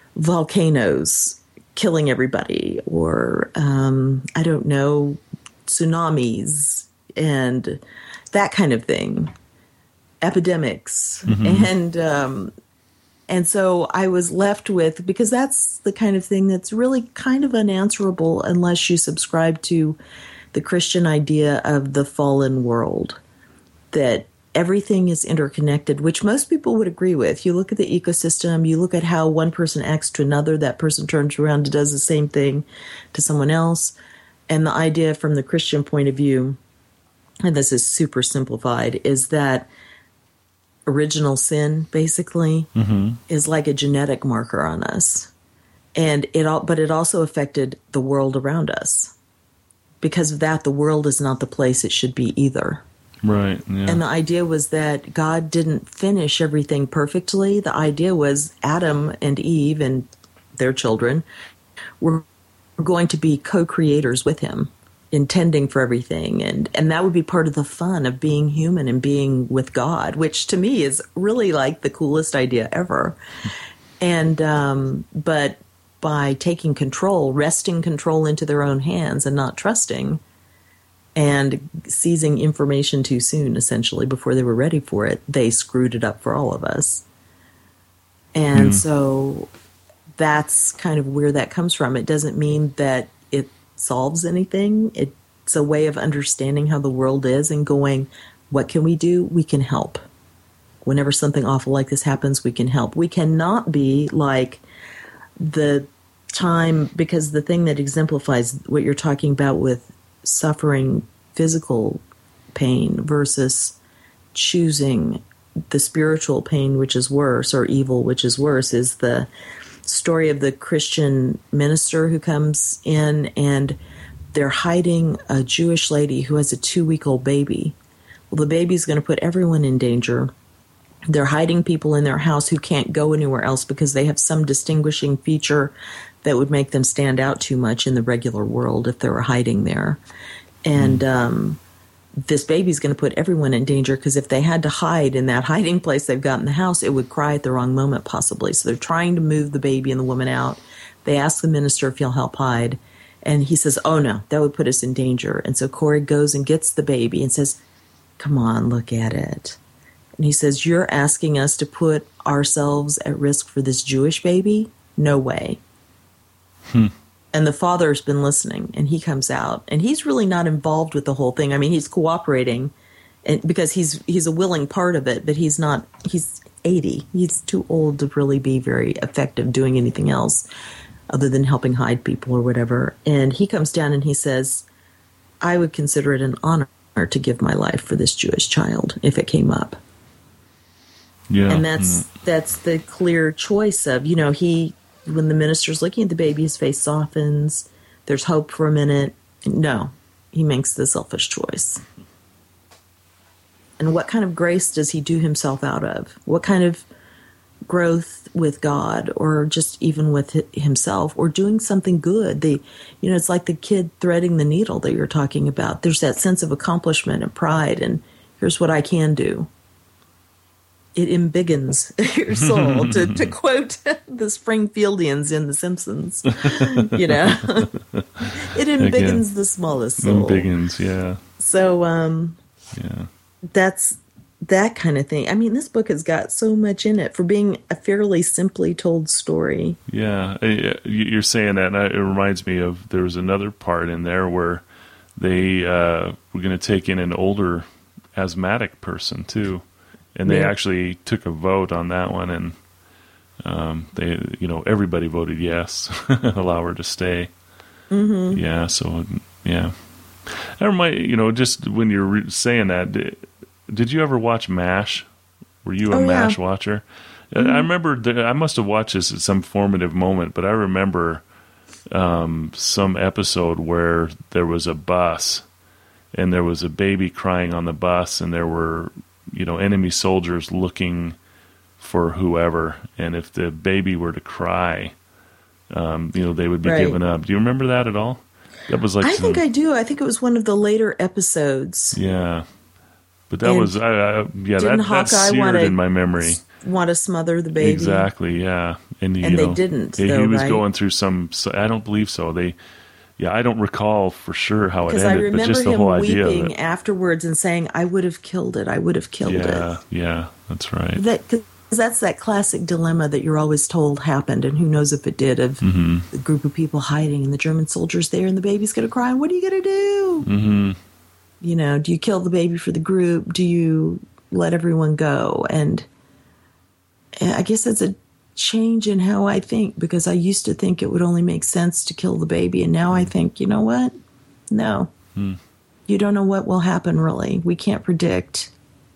S2: volcanoes killing everybody, or, um, I don't know, tsunamis and that kind of thing, epidemics. Mm-hmm. And, um, and so I was left with, because that's the kind of thing that's really kind of unanswerable unless you subscribe to the Christian idea of the fallen world, that everything is interconnected, which most people would agree with. You look at the ecosystem, you look at how one person acts to another, that person turns around and does the same thing to someone else. And the idea from the Christian point of view, and this is super simplified, is that original sin basically mm-hmm. is like a genetic marker on us. And it all, but it also affected the world around us. Because of that, the world is not the place it should be either.
S1: Right. Yeah.
S2: And the idea was that God didn't finish everything perfectly. The idea was Adam and Eve and their children were going to be co-creators with him, intending for everything. And, and that would be part of the fun of being human and being with God, which to me is really like the coolest idea ever. And, um, but by taking control, wresting control into their own hands and not trusting, and seizing information too soon, essentially, before they were ready for it, they screwed it up for all of us. And mm. so that's kind of where that comes from. It doesn't mean that it solves anything. It's a way of understanding how the world is and going, what can we do? We can help. Whenever something awful like this happens, we can help. We cannot be like the time, because the thing that exemplifies what you're talking about with suffering physical pain versus choosing the spiritual pain, which is worse, or evil, which is worse, is the story of the Christian minister who comes in and they're hiding a Jewish lady who has a two-week-old baby. Well, the baby's going to put everyone in danger. They're hiding people in their house who can't go anywhere else because they have some distinguishing feature that would make them stand out too much in the regular world if they were hiding there. And um, this baby's going to put everyone in danger because if they had to hide in that hiding place they've got in the house, it would cry at the wrong moment possibly. So they're trying to move the baby and the woman out. They ask the minister if he'll help hide. And he says, oh, no, that would put us in danger. And so Corey goes and gets the baby and says, come on, look at it. And he says, you're asking us to put ourselves at risk for this Jewish baby? No way. Hmm. And the father's been listening, and he comes out, and he's really not involved with the whole thing. I mean, he's cooperating, and because he's he's a willing part of it, but he's not. He's eighty. He's too old to really be very effective doing anything else other than helping hide people or whatever. And he comes down and he says, "I would consider it an honor to give my life for this Jewish child if it came up." Yeah, and that's mm. that's the clear choice of, you know, he. When the minister's looking at the baby, his face softens. There's hope for a minute. No, he makes the selfish choice. And what kind of grace does he do himself out of? What kind of growth with God, or just even with himself, or doing something good? The, you know, it's like the kid threading the needle that you're talking about. There's that sense of accomplishment and pride, and here's what I can do. It embiggens your soul, to, to quote the Springfieldians in The Simpsons. You know, it embiggens Again, the smallest soul.
S1: Embiggens, yeah.
S2: So, um,
S1: yeah,
S2: that's that kind of thing. I mean, this book has got so much in it for being a fairly simply told story.
S1: Yeah, you're saying that, and it reminds me of, there was another part in there where they uh, were going to take in an older asthmatic person too. And they yeah. actually took a vote on that one, and um, they, you know, everybody voted yes, allow her to stay. Mm-hmm. Yeah, so yeah. I remind you know, just when you're re- saying that, did, did you ever watch MASH? Were you a oh, MASH yeah. watcher? Mm-hmm. I remember that I must have watched this at some formative moment, but I remember um, some episode where there was a bus, and there was a baby crying on the bus, and there were, you know, enemy soldiers looking for whoever, and if the baby were to cry, um, you know, they would be right. given up. Do you remember that at all? That was like
S2: I
S1: some,
S2: think I do. I think it was one of the later episodes.
S1: Yeah, but that and was I, I, yeah that, that's seared wanna, in my memory.
S2: Want to smother the baby?
S1: Exactly. Yeah, and, you
S2: and
S1: know,
S2: they didn't.
S1: He,
S2: though,
S1: he was
S2: right?
S1: going through some. I don't believe so. They. Yeah, I don't recall for sure how it ended,
S2: I remember
S1: but just the
S2: him
S1: whole idea of
S2: weeping
S1: it.
S2: afterwards and saying, "I would have killed it. I would have killed
S1: yeah,
S2: it."
S1: Yeah, yeah, that's right.
S2: That, 'cause that's that classic dilemma that you're always told happened, and who knows if it did, of mm-hmm. the group of people hiding and the German soldiers there, and the baby's going to cry. And what are you going to do?
S1: Mm-hmm.
S2: You know, do you kill the baby for the group? Do you let everyone go. And I guess that's a change in how I think, because I used to think it would only make sense to kill the baby. And now I think, you know what? No. Hmm. You don't know what will happen, really. We can't predict.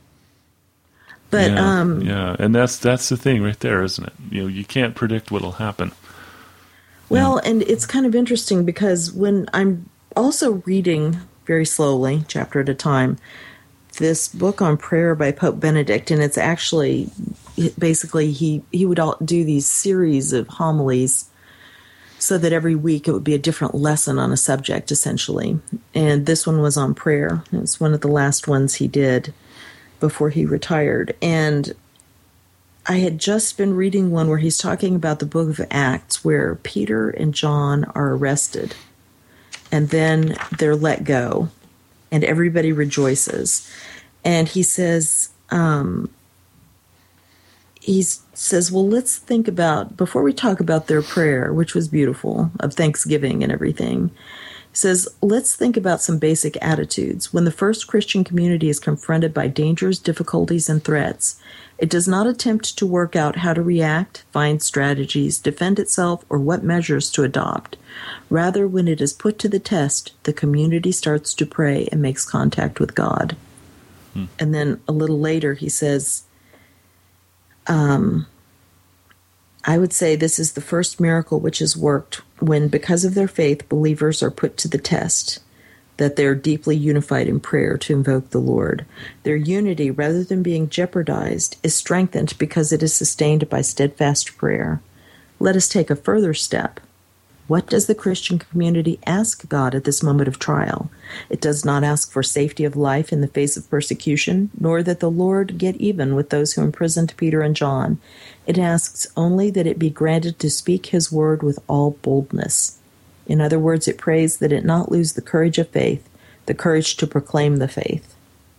S2: But
S1: yeah,
S2: um,
S1: yeah, and that's that's the thing right there, isn't it? You know, you can't predict what'll happen.
S2: Well, yeah. And it's kind of interesting because when I'm also reading very slowly, chapter at a time, this book on prayer by Pope Benedict, and it's actually basically he he would all do these series of homilies, so that every week it would be a different lesson on a subject, essentially. And this one was on prayer. It's one of the last ones he did before he retired. And I had just been reading one where he's talking about the book of Acts, where Peter and John are arrested, and then they're let go, and everybody rejoices. And he says, um, he says, well, let's think about, before we talk about their prayer, which was beautiful, of thanksgiving and everything, he says, let's think about some basic attitudes. When the first Christian community is confronted by dangers, difficulties, and threats, it does not attempt to work out how to react, find strategies, defend itself, or what measures to adopt. Rather, when it is put to the test, the community starts to pray and makes contact with God. Hmm. And then a little later he says, um, I would say this is the first miracle which has worked when, because of their faith, believers are put to the test, that they're deeply unified in prayer to invoke the Lord. Their unity, rather than being jeopardized, is strengthened because it is sustained by steadfast prayer. Let us take a further step. What does the Christian community ask God at this moment of trial? It does not ask for safety of life in the face of persecution, nor that the Lord get even with those who imprisoned Peter and John. It asks only that it be granted to speak his word with all boldness. In other words, it prays that it not lose the courage of faith, the courage to proclaim the faith.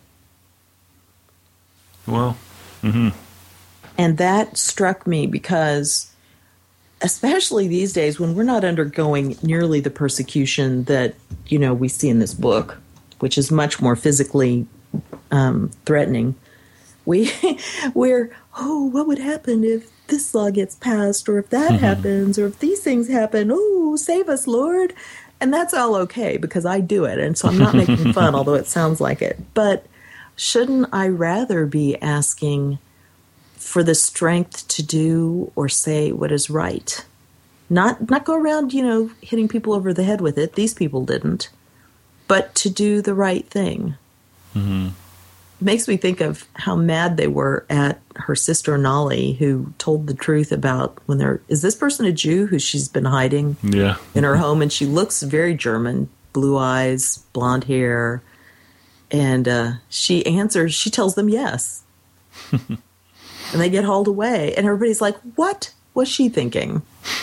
S1: Well, mm-hmm.
S2: And that struck me because, especially these days when we're not undergoing nearly the persecution that, you know, we see in this book, which is much more physically um, threatening, we, we're, oh, what would happen if this law gets passed, or if that mm-hmm. happens, or if these things happen? Oh, save us, Lord. And that's all okay, because I do it, and so I'm not making fun, although it sounds like it. But shouldn't I rather be asking for the strength to do or say what is right? Not not go around, you know, hitting people over the head with it. These people didn't. But to do the right thing.
S1: Mm-hmm.
S2: It makes me think of how mad they were at her sister Nolly, who told the truth about when they're, is this person a Jew who she's been hiding
S1: yeah.
S2: in her home? And she looks very German, blue eyes, blonde hair. And uh, she answers, she tells them yes. And they get hauled away. And everybody's like, what was she thinking?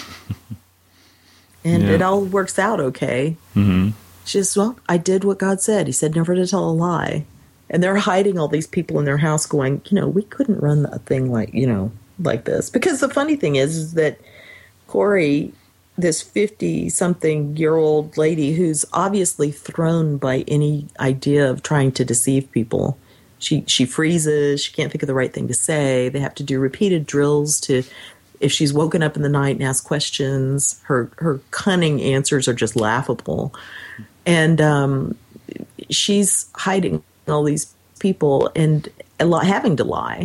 S2: And yeah. It all works out okay.
S1: Mm-hmm.
S2: She says, well, I did what God said. He said never to tell a lie. And they're hiding all these people in their house going, you know, we couldn't run a thing like, you know, like this. Because the funny thing is, is that Corey, this fifty-something-year-old lady who's obviously thrown by any idea of trying to deceive people, she she freezes, she can't think of the right thing to say. They have to do repeated drills to, if she's woken up in the night and asked questions, her, her cunning answers are just laughable. And um, she's hiding all these people and a lot, having to lie.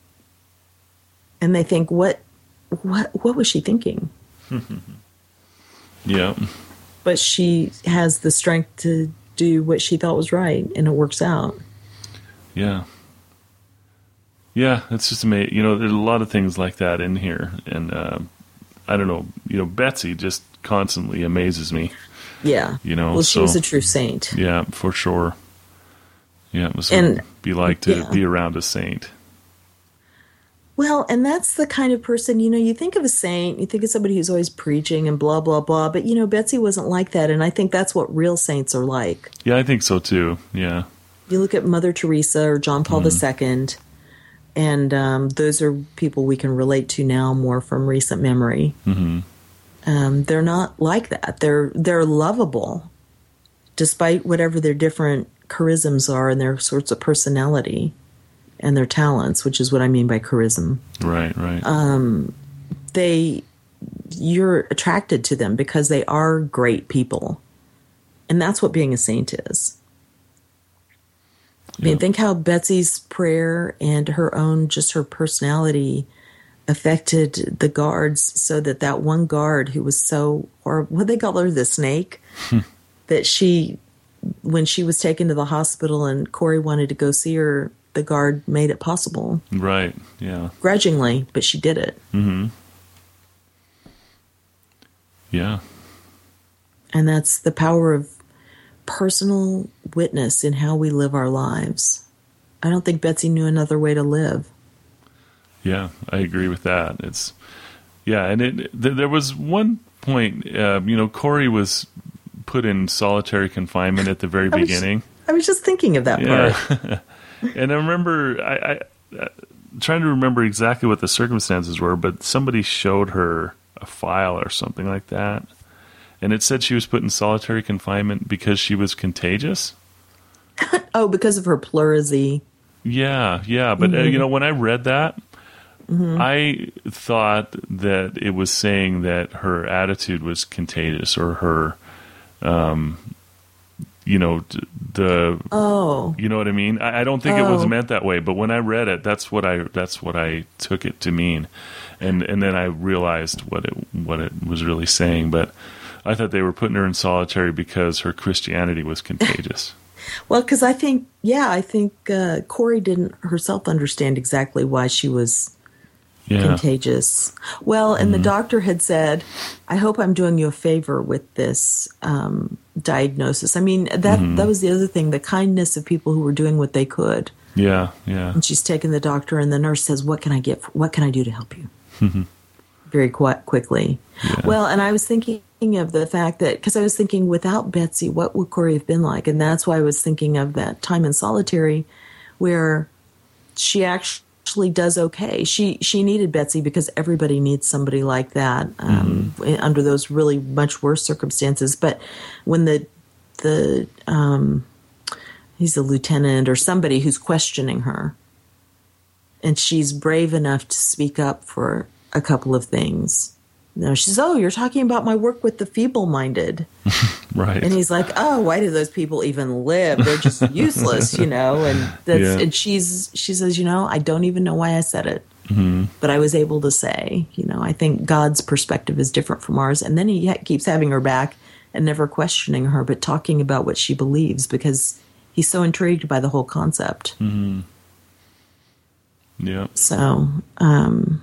S2: And they think, what, what, what was she thinking?
S1: Yeah.
S2: But she has the strength to do what she thought was right, and it works out.
S1: Yeah. Yeah, it's just amazing. You know, there's a lot of things like that in here. And uh, I don't know, you know, Betsy just constantly amazes me.
S2: Yeah.
S1: You know,
S2: well, she
S1: so,
S2: was a true saint.
S1: Yeah, for sure. Yeah, it must
S2: and,
S1: be like to
S2: yeah.
S1: be around a saint.
S2: Well, and that's the kind of person, you know, you think of a saint, you think of somebody who's always preaching and blah, blah, blah. But, you know, Betsy wasn't like that. And I think that's what real saints are like.
S1: Yeah, I think so, too. Yeah.
S2: You look at Mother Teresa or John Paul mm. the Second, and um, those are people we can relate to now more from recent memory.
S1: Mm-hmm.
S2: Um, they're not like that. They're they're lovable, despite whatever their different charisms are and their sorts of personality. and their talents, which is what I mean by charisma.
S1: Right, right.
S2: Um, they, you're attracted to them because they are great people. And that's what being a saint is. I mean,
S1: Yeah.
S2: think how Betsy's prayer and her own, just her personality affected the guards, so that that one guard who was so horrible, what they call her, the snake, that she, when she was taken to the hospital and Corey wanted to go see her, the guard made it possible.
S1: Right, yeah.
S2: Grudgingly, but she did it.
S1: Mm-hmm. Yeah.
S2: And that's the power of personal witness in how we live our lives. I don't think Betsy knew another way to live.
S1: Yeah, I agree with that. It's, yeah, and it, th- there was one point, uh, you know, Corey was put in solitary confinement at the very
S2: I was-
S1: beginning.
S2: I was just thinking of that part.
S1: Yeah. And I remember, I, I uh, trying to remember exactly what the circumstances were, but somebody showed her a file or something like that. And it said she was put in solitary confinement because she was contagious.
S2: Oh, because of her pleurisy.
S1: Yeah, yeah. But,
S2: Mm-hmm.
S1: uh, you know, when I read that, mm-hmm. I thought that it was saying that her attitude was contagious, or her, um, you know, d- the,
S2: Oh.
S1: you know what I mean? I, I don't think it was
S2: Oh.
S1: meant that way, but when I read it, that's what I, that's what I took it to mean. And, and then I realized what it, what it was really saying. But I thought they were putting her in solitary because her Christianity was contagious.
S2: Well, because I think, yeah, I think uh, Corey didn't herself understand exactly why she was
S1: Yeah.
S2: contagious. Well, and the doctor had said, I hope I'm doing you a favor with this um, diagnosis. I mean, that that was the other thing, the kindness of people who were doing what they could.
S1: Yeah, yeah.
S2: And she's taken the doctor, and the nurse says, what can I get? For, what can I do to help you? Very quite quickly.
S1: Yeah.
S2: Well, and I was thinking of the fact that, because I was thinking, without Betsy, what would Corey have been like? And that's why I was thinking of that time in solitary where she actually does okay. She she needed Betsy because everybody needs somebody like that um, mm-hmm. under those really much worse circumstances. But when the the um, he's a lieutenant or somebody who's questioning her, and she's brave enough to speak up for a couple of things. You know, she says, "Oh, you're talking about my work with the feeble-minded."
S1: Right.
S2: And he's like, "Oh, why do those people even live? They're just useless, you know." And that's
S1: Yeah.
S2: and she's she says, "You know, I don't even know why I said it,
S1: Mm-hmm.
S2: but I was able to say, you know, I think God's perspective is different from ours." And then he ha- keeps having her back and never questioning her, but talking about what she believes because he's so intrigued by the whole concept.
S1: Mm-hmm. Yeah.
S2: So, um,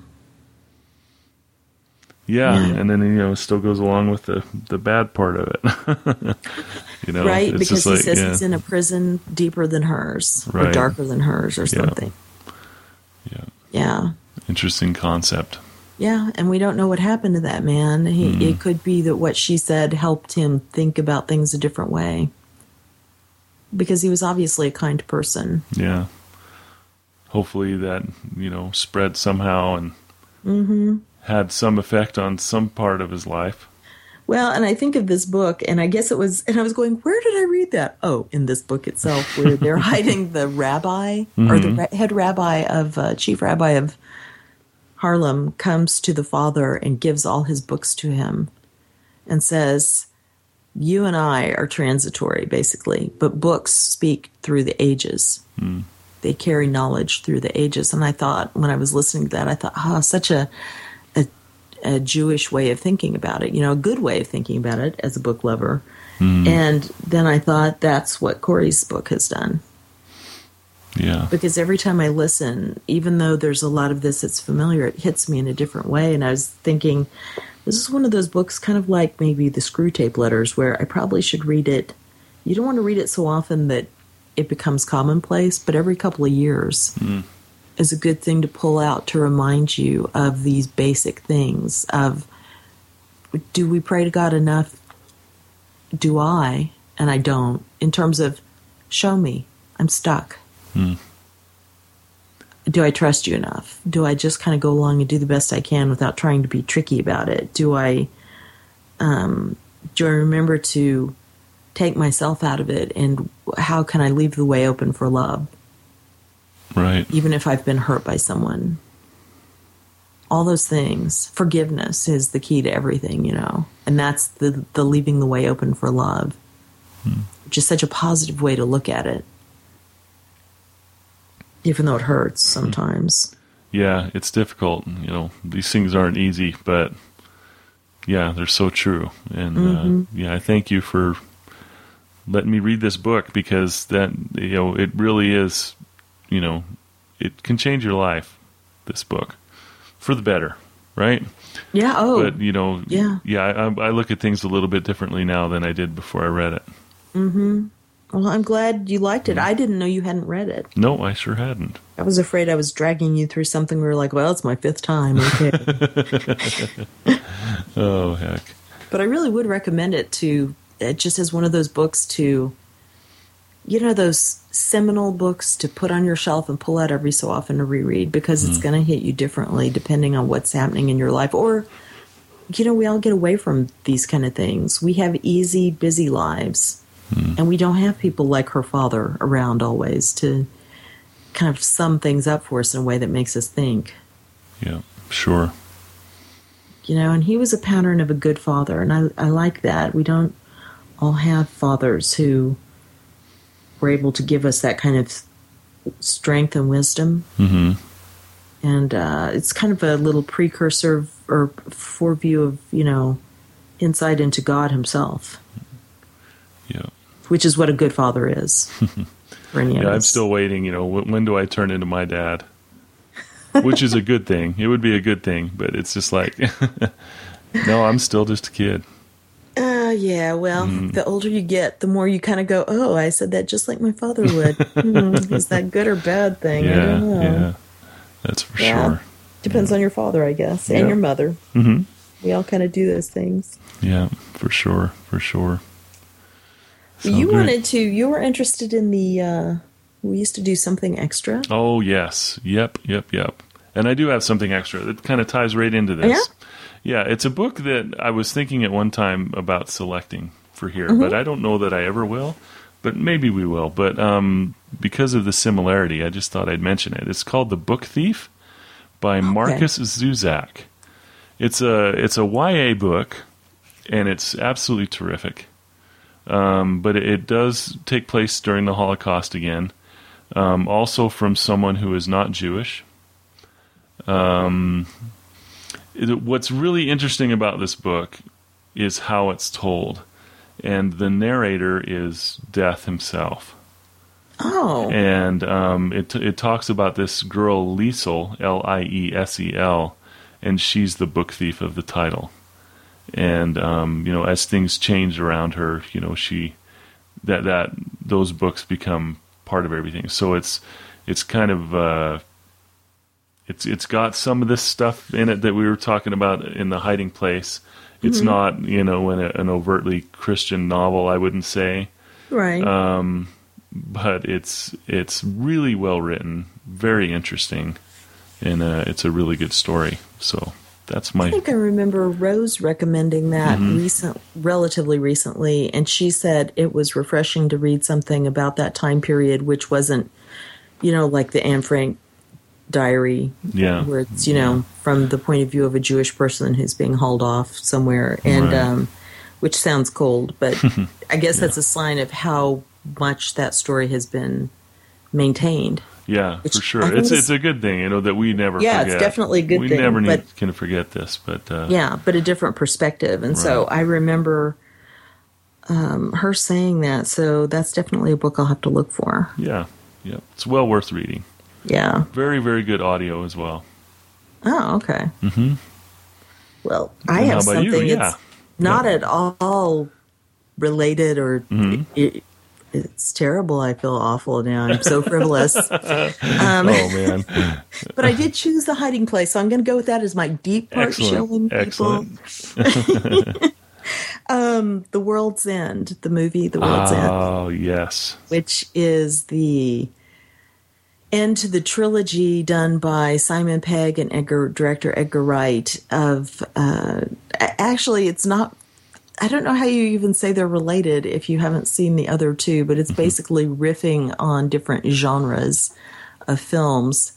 S1: Yeah,
S2: Yeah.
S1: and then you know it still goes along with the the bad part of it. you know,
S2: right,
S1: it's
S2: because
S1: just
S2: he
S1: like,
S2: says
S1: yeah.
S2: he's in a prison deeper than hers, or
S1: Right.
S2: darker than hers, or
S1: Yeah.
S2: something.
S1: Yeah,
S2: Yeah,
S1: interesting concept.
S2: yeah, and we don't know what happened to that man. He,
S1: Mm.
S2: It could be that what she said helped him think about things a different way, because he was obviously a kind person.
S1: Yeah, hopefully that you know spread somehow and
S2: Mm-hmm.
S1: had some effect on some part of his life.
S2: Well, and I think of this book, and I guess it was, and I was going, where did I read that? Oh, in this book itself, where they're hiding the rabbi, or the ra- head rabbi of, uh, chief rabbi of Harlem comes to the father and gives all his books to him and says, you and I are transitory, basically, but books speak through the ages.
S1: Mm.
S2: They carry knowledge through the ages. And I thought, when I was listening to that, I thought, oh, such a, a a Jewish way of thinking about it, you know, a good way of thinking about it as a book lover.
S1: Mm.
S2: And then I thought that's what Corey's book has done.
S1: Yeah,
S2: Because every time I listen, even though there's a lot of this that's familiar, it hits me in a different way. And I was thinking, this is one of those books kind of like maybe the Screw Tape Letters, where I probably should read it. You don't want to read it so often that it becomes commonplace, but every couple of years.
S1: Mm.
S2: is a good thing to pull out to remind you of these basic things of, do we pray to God enough? Do I? And I don't. In terms of, show me, I'm stuck.
S1: Mm.
S2: Do I trust you enough? Do I just kind of go along and do the best I can without trying to be tricky about it? Do I, um, do I remember to take myself out of it? And how can I leave the way open for love?
S1: Right.
S2: Even if I've been hurt by someone. All those things. Forgiveness is the key to everything, you know. And that's the, the leaving the way open for love. Hmm. Which is such a positive way to look at it. Even though it hurts sometimes.
S1: Yeah, it's difficult. You know, these things aren't easy, but yeah, they're so true. And mm-hmm. uh, yeah, I thank you for letting me read this book, because that, you know, it really is, you know, it can change your life, this book, for the better, right?
S2: Yeah, oh.
S1: But, you know,
S2: yeah,
S1: yeah I, I look at things a little bit differently now than I did before I read it.
S2: Mm-hmm. Well, I'm glad you liked it. I didn't know you hadn't read it.
S1: No, I sure hadn't.
S2: I was afraid I was dragging you through something we were like, well, it's my fifth time. Okay.
S1: Oh, heck.
S2: But I really would recommend it to, it just as one of those books to, you know, those seminal books to put on your shelf and pull out every so often to reread, because mm. it's going to hit you differently depending on what's happening in your life. Or, you know, we all get away from these kind of things. We have easy, busy lives. Hmm. And we don't have people like her father around always to kind of sum things up for us in a way that makes us think.
S1: Yeah, sure.
S2: You know, and he was a pattern of a good father, and I, I like that. We don't all have fathers who were able to give us that kind of strength and wisdom.
S1: Mm-hmm.
S2: And uh, it's kind of a little precursor or foreview of, you know, insight into God himself.
S1: Yeah.
S2: Which is what a good father is. For any
S1: yeah,
S2: of us.
S1: I'm still waiting, you know, when, when do I turn into my dad? Which is a good thing. It would be a good thing, but it's just like, no, I'm still just a kid.
S2: Uh, yeah, well, mm. the older you get, the more you kind of go, oh, I said that just like my father would. hmm, is that good or bad thing?
S1: Yeah,
S2: I don't know.
S1: Yeah, that's for yeah. sure.
S2: Depends
S1: yeah.
S2: on your father, I guess, and
S1: yeah.
S2: your mother.
S1: Mm-hmm.
S2: We all kind of do those things.
S1: Yeah, for sure, for sure. So
S2: you
S1: great.
S2: wanted to, you were interested in the, uh, we used to do something extra.
S1: Oh, yes. Yep, yep, yep. And I do have something extra that kind of ties right into this.
S2: Yeah?
S1: Yeah, it's a book that I was thinking at one time about selecting for here,
S2: mm-hmm.
S1: but I don't know that I ever will. But maybe we will. But um, because of the similarity, I just thought I'd mention it. It's called The Book Thief by okay. Markus Zusak. It's a, it's a Y A book, and it's absolutely terrific. Um, but it, it does take place during the Holocaust again. Um, also from someone who is not Jewish. Um, it, what's really interesting about this book is how it's told. And the narrator is Death himself.
S2: Oh.
S1: And um, it it talks about this girl, Liesel, L I E S E L, and she's the book thief of the title. And um, you know, as things change around her, you know, she that that those books become part of everything. So it's it's kind of uh, it's it's got some of this stuff in it that we were talking about in The Hiding Place. It's mm-hmm. not, you know, an, an overtly Christian novel, I wouldn't say.
S2: Right.
S1: Um, but it's it's really well written, very interesting, and uh, it's a really good story. So that's my.
S2: I think I remember Rose recommending that mm-hmm. recent, relatively recently, and she said it was refreshing to read something about that time period, which wasn't, you know, like the Anne Frank diary,
S1: yeah,
S2: where it's, you know, from the point of view of a Jewish person who's being hauled off somewhere, and
S1: right.
S2: um, which sounds cold, but I guess yeah. that's a sign of how much that story has been maintained.
S1: Yeah, for sure. It's it's a good thing, you know, that we never
S2: yeah,
S1: forget.
S2: Yeah, it's definitely a good
S1: we
S2: thing.
S1: We never need,
S2: but,
S1: can forget this, but... Uh,
S2: yeah, but a different perspective. And right. so I remember um, her saying that, so that's definitely a book I'll have to look for.
S1: Yeah, yeah. It's well worth reading.
S2: Yeah.
S1: Very, very good audio as well.
S2: Oh, okay.
S1: Mm-hmm.
S2: Well, I and have something
S1: you? Yeah.
S2: that's not yeah. at all related or...
S1: Mm-hmm.
S2: It, It's terrible. I feel awful now. I'm so frivolous. Um,
S1: oh, man.
S2: But I did choose The Hiding Place, so I'm going to go with that as my deep part showing people.
S1: Excellent.
S2: um, The World's End, the movie The World's
S1: oh,
S2: End.
S1: Oh, yes.
S2: Which is the end to the trilogy done by Simon Pegg and Edgar, director Edgar Wright of, uh, actually, it's not, I don't know how you even say they're related if you haven't seen the other two, but it's basically riffing on different genres of films.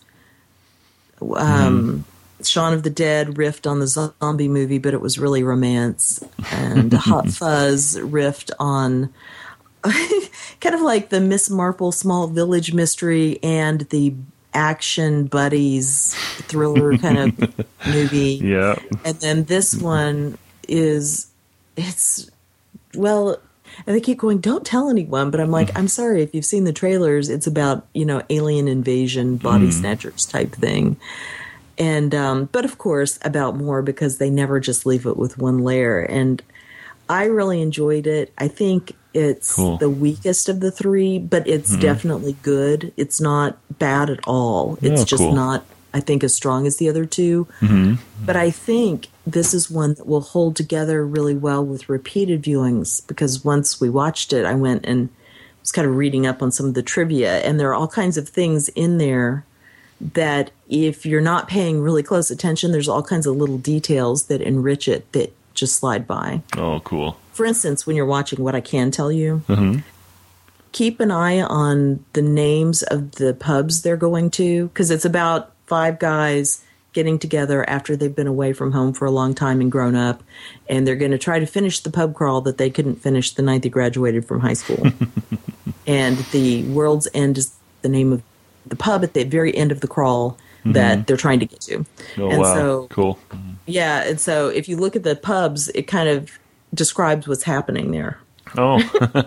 S2: Um, mm. Shaun of the Dead riffed on the zombie movie, but it was really romance. And Hot Fuzz riffed on kind of like the Miss Marple Small Village mystery and the action buddies thriller kind of movie.
S1: Yeah.
S2: And then this one is, it's, well, and they keep going, don't tell anyone. But I'm like, I'm sorry, if you've seen the trailers, it's about, you know, alien invasion, body mm. snatchers type thing. And, um, but of course, about more because they never just leave it with one layer. And I really enjoyed it. I think it's cool. the weakest of the three, but it's mm. definitely good. It's not bad at all. It's oh, just cool. not, I think, as strong as the other two. Mm-hmm. But I think this is one that will hold together really well with repeated viewings, because once we watched it, I went and was kind of reading up on some of the trivia, and there are all kinds of things in there that if you're not paying really close attention, there's all kinds of little details that enrich it that just slide by.
S1: Oh, cool.
S2: For instance, when you're watching What I Can Tell You,
S1: mm-hmm.
S2: keep an eye on the names of the pubs they're going to, because it's about five guys getting together after they've been away from home for a long time and grown up, and they're going to try to finish the pub crawl that they couldn't finish the night they graduated from high school. And the World's End is the name of the pub at the very end of the crawl mm-hmm. that they're trying to get to.
S1: Oh,
S2: and
S1: wow.
S2: So,
S1: cool.
S2: Yeah, and so if you look at the pubs, it kind of describes what's happening there.
S1: Oh,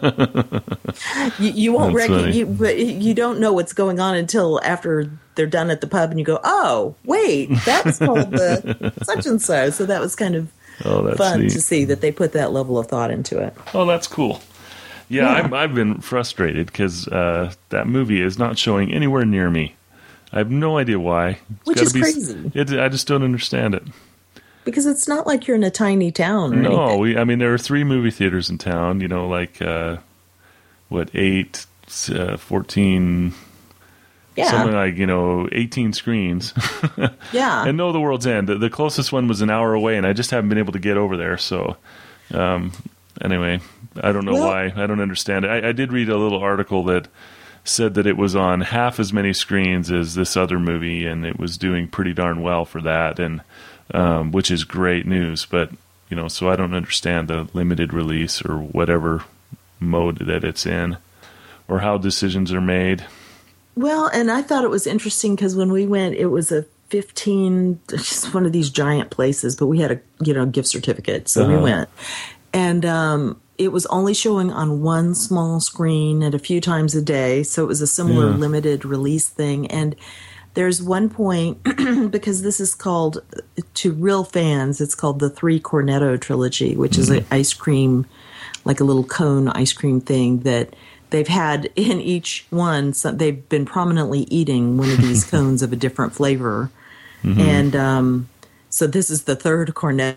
S2: you, you won't recognize, you, but you don't know what's going on until after they're done at the pub, and you go, "Oh, wait, that's called the such and so." So that was kind of
S1: oh, that's
S2: fun
S1: neat.
S2: to see that they put that level of thought into it.
S1: Oh, that's cool. Yeah,
S2: Yeah.
S1: I've, I've been frustrated because uh, that movie is not showing anywhere near me. I have no idea why. It's
S2: Which
S1: gotta
S2: is
S1: be,
S2: crazy.
S1: It, I just don't understand it.
S2: Because it's not like you're in a tiny town or
S1: No,
S2: anything.
S1: we, I mean, there are three movie theaters in town, you know, like, uh, what, eight, uh, fourteen,
S2: Yeah.
S1: something like, you know, eighteen screens.
S2: Yeah.
S1: And no, The World's End. The, the closest one was an hour away, and I just haven't been able to get over there. So, um, anyway, I don't know
S2: Well-
S1: why. I don't understand it. I, I did read a little article that said that it was on half as many screens as this other movie, and it was doing pretty darn well for that, and um, which is great news. But, you know, so I don't understand the limited release or whatever mode that it's in, or how decisions are made.
S2: Well, and I thought it was interesting because when we went, it was a fifteen, just one of these giant places, but we had a, you know, gift certificate. So
S1: Uh-huh.
S2: we went. And um, it was only showing on one small screen at a few times a day. So it was a similar
S1: Yeah.
S2: limited release thing. And there's one point, because this is called, to real fans, it's called the Three Cornetto Trilogy, which mm-hmm. is an ice cream, like a little cone ice cream thing that they've had in each one. So they've been prominently eating one of these cones of a different flavor. Mm-hmm. And um, so this is the third Cornetto.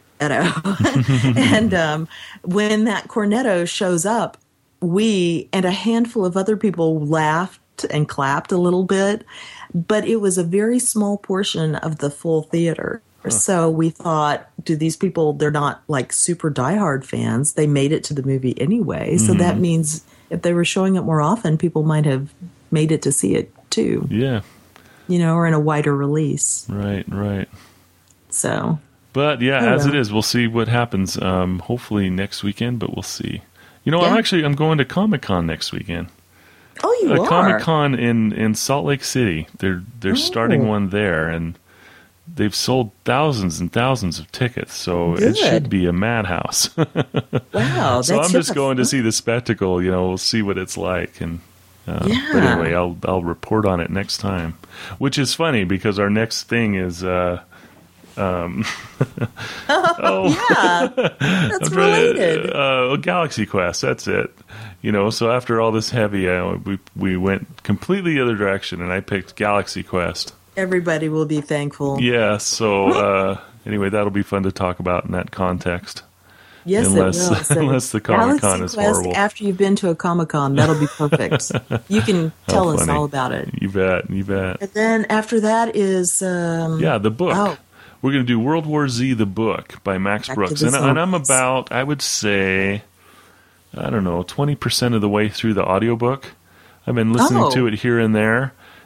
S2: And um, when that Cornetto shows up, we and a handful of other people laughed and clapped a little bit, but it was a very small portion of the full theater. Huh. So we thought, do these people, they're not like super diehard fans. They made it to the movie anyway. Mm-hmm. So that means if they were showing it more often, people might have made it to see it too.
S1: Yeah.
S2: You know, or in a wider release.
S1: Right, right.
S2: So.
S1: But yeah,
S2: oh,
S1: as
S2: well.
S1: it is, we'll see what happens. Um, hopefully next weekend, but we'll see. You know,
S2: Yeah.
S1: I'm actually, I'm going to Comic-Con next weekend.
S2: Oh, you
S1: a
S2: are?
S1: Comic-Con in, in Salt Lake City. They're they're
S2: Oh.
S1: starting one there, and they've sold thousands and thousands of tickets, so
S2: Good.
S1: it should be a madhouse.
S2: Wow.
S1: So
S2: that's
S1: I'm just
S2: so
S1: going to
S2: fun.
S1: see the spectacle. You know, we'll see what it's like, and uh,
S2: Yeah.
S1: but anyway, I'll I'll report on it next time. Which is funny because our next thing is. Uh, um, oh,
S2: Yeah. That's
S1: I'm trying to-
S2: related.
S1: uh, Galaxy Quest. That's it. You know, so after all this heavy, uh, we we went completely the other direction, and I picked Galaxy Quest.
S2: Everybody will be thankful.
S1: Yeah. So uh, anyway, that'll be fun to talk about in that context.
S2: Yes,
S1: Unless-
S2: it will. So
S1: unless the Comic-Con
S2: Galaxy
S1: is
S2: Quest,
S1: horrible.
S2: after you've been to a Comic Con, that'll be perfect. You can tell us
S1: funny.
S2: all about it.
S1: You bet. You bet.
S2: And then after that is um,
S1: Yeah, the book.
S2: Oh.
S1: We're going to do World War Z, the book by Max
S2: Back to
S1: Brooks.
S2: the
S1: And, and I'm
S2: zombies.
S1: about, I would say, I don't know, twenty percent of the way through the audiobook. I've been listening
S2: Oh.
S1: to it here and there.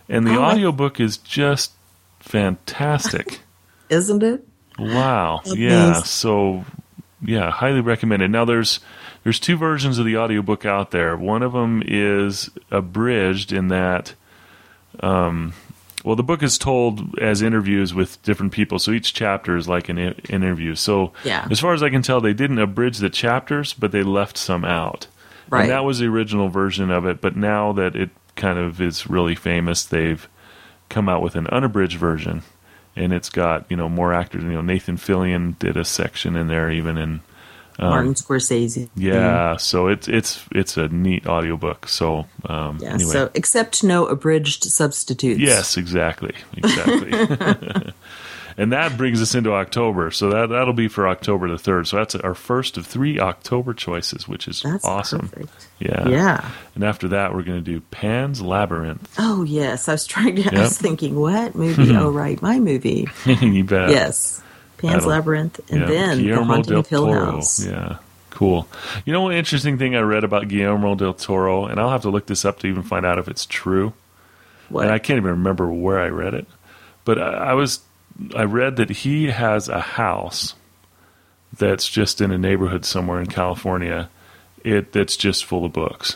S1: And the
S2: Oh, I-
S1: audiobook is just fantastic.
S2: Isn't it?
S1: Wow.
S2: Oh,
S1: Yeah.
S2: thanks.
S1: So, yeah, highly recommended. Now, there's there's two versions of the audiobook out there. One of them is abridged in that, um, well, the book is told as interviews with different people. So each chapter is like an, I- interview. So
S2: Yeah.
S1: as far as I can tell, they didn't abridge the chapters, but they left some out.
S2: Right.
S1: And that was the original version of it. But now that it kind of is really famous, they've come out with an unabridged version. And it's got, you know, more actors. You know, Nathan Fillion did a section in there, even in um,
S2: Martin Scorsese.
S1: yeah. So it's it's it's a neat audiobook. So um,
S2: Yeah.
S1: anyway,
S2: So, except no abridged substitutes.
S1: yes, exactly, exactly. And that brings us into October. So that that'll be for October the third. So that's our first of three October choices, which is
S2: That's
S1: awesome.
S2: perfect.
S1: Yeah.
S2: Yeah.
S1: And after that, we're going to do Pan's Labyrinth.
S2: Oh, yes. I was trying to, I
S1: Yep.
S2: was thinking, what movie? Oh, right. My movie.
S1: You bet.
S2: Yes. Pan's
S1: That'll-
S2: Labyrinth. And
S1: Yeah,
S2: then The
S1: Guillermo
S2: Haunting
S1: del
S2: of Hill
S1: Toro.
S2: House.
S1: Yeah, cool. You know, one interesting thing I read about Guillermo del Toro, and I'll have to look this up to even find out if it's true.
S2: What?
S1: And I can't even remember where I read it, but I, I was I read that he has a house that's just in a neighborhood somewhere in California. It that's just full of books.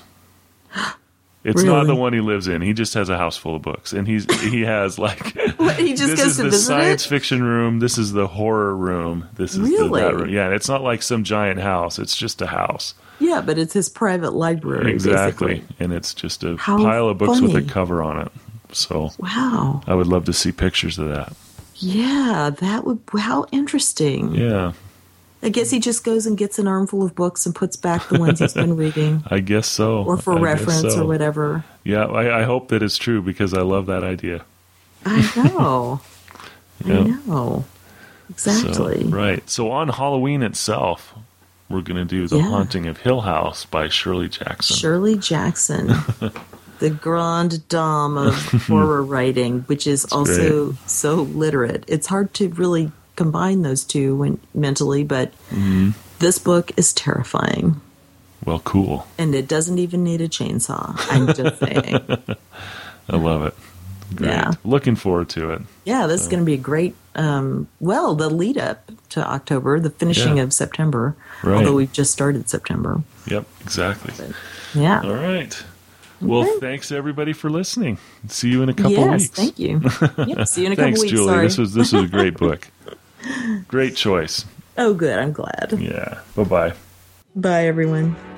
S1: It's not
S2: Really?
S1: the one he lives in. He just has a house full of books, and he's he has like
S2: What, he just
S1: this
S2: goes
S1: is
S2: to
S1: the
S2: visit
S1: science
S2: it?
S1: fiction room. This is the horror room. This is the,
S2: Really?
S1: that room. Yeah, and it's not like some giant house. It's just a house.
S2: Yeah, but it's his private library,
S1: Exactly,
S2: basically.
S1: and it's just a
S2: How
S1: pile of books with
S2: funny.
S1: a cover on it. So
S2: Wow.
S1: I would love to see pictures of that.
S2: Yeah, that would, how interesting.
S1: Yeah,
S2: I guess he just goes and gets an armful of books and puts back the ones he's been reading.
S1: I guess so.
S2: Or for
S1: I guess
S2: reference
S1: so.
S2: or whatever.
S1: Yeah, I, I hope that it's true because I love that idea.
S2: I know.
S1: Yeah.
S2: I know. Exactly.
S1: So, right. So on Halloween itself, we're going to do The
S2: Yeah.
S1: Haunting of Hill House by Shirley Jackson.
S2: Shirley Jackson, the grande dame of horror writing, which is also so literate. It's hard to really combine those two when mentally, but
S1: Mm-hmm.
S2: this book is terrifying.
S1: Well, cool.
S2: And it doesn't even need a chainsaw. I'm just saying.
S1: I love it. Great.
S2: Yeah.
S1: Looking forward to it.
S2: Yeah, this is going to be a great, um, well, the lead up to October, the finishing
S1: Yeah.
S2: of September,
S1: Right.
S2: although we've just started September.
S1: Yep, exactly.
S2: Yeah.
S1: All right. Well,
S2: Okay.
S1: thanks everybody for listening. See you in a couple
S2: yes,
S1: weeks.
S2: thank you. Yep, see you in a couple
S1: Thanks,
S2: weeks.
S1: Julie.
S2: Sorry.
S1: This was this was a great book. Great choice.
S2: Oh, good. I'm glad.
S1: Yeah. Bye bye.
S2: Bye, everyone.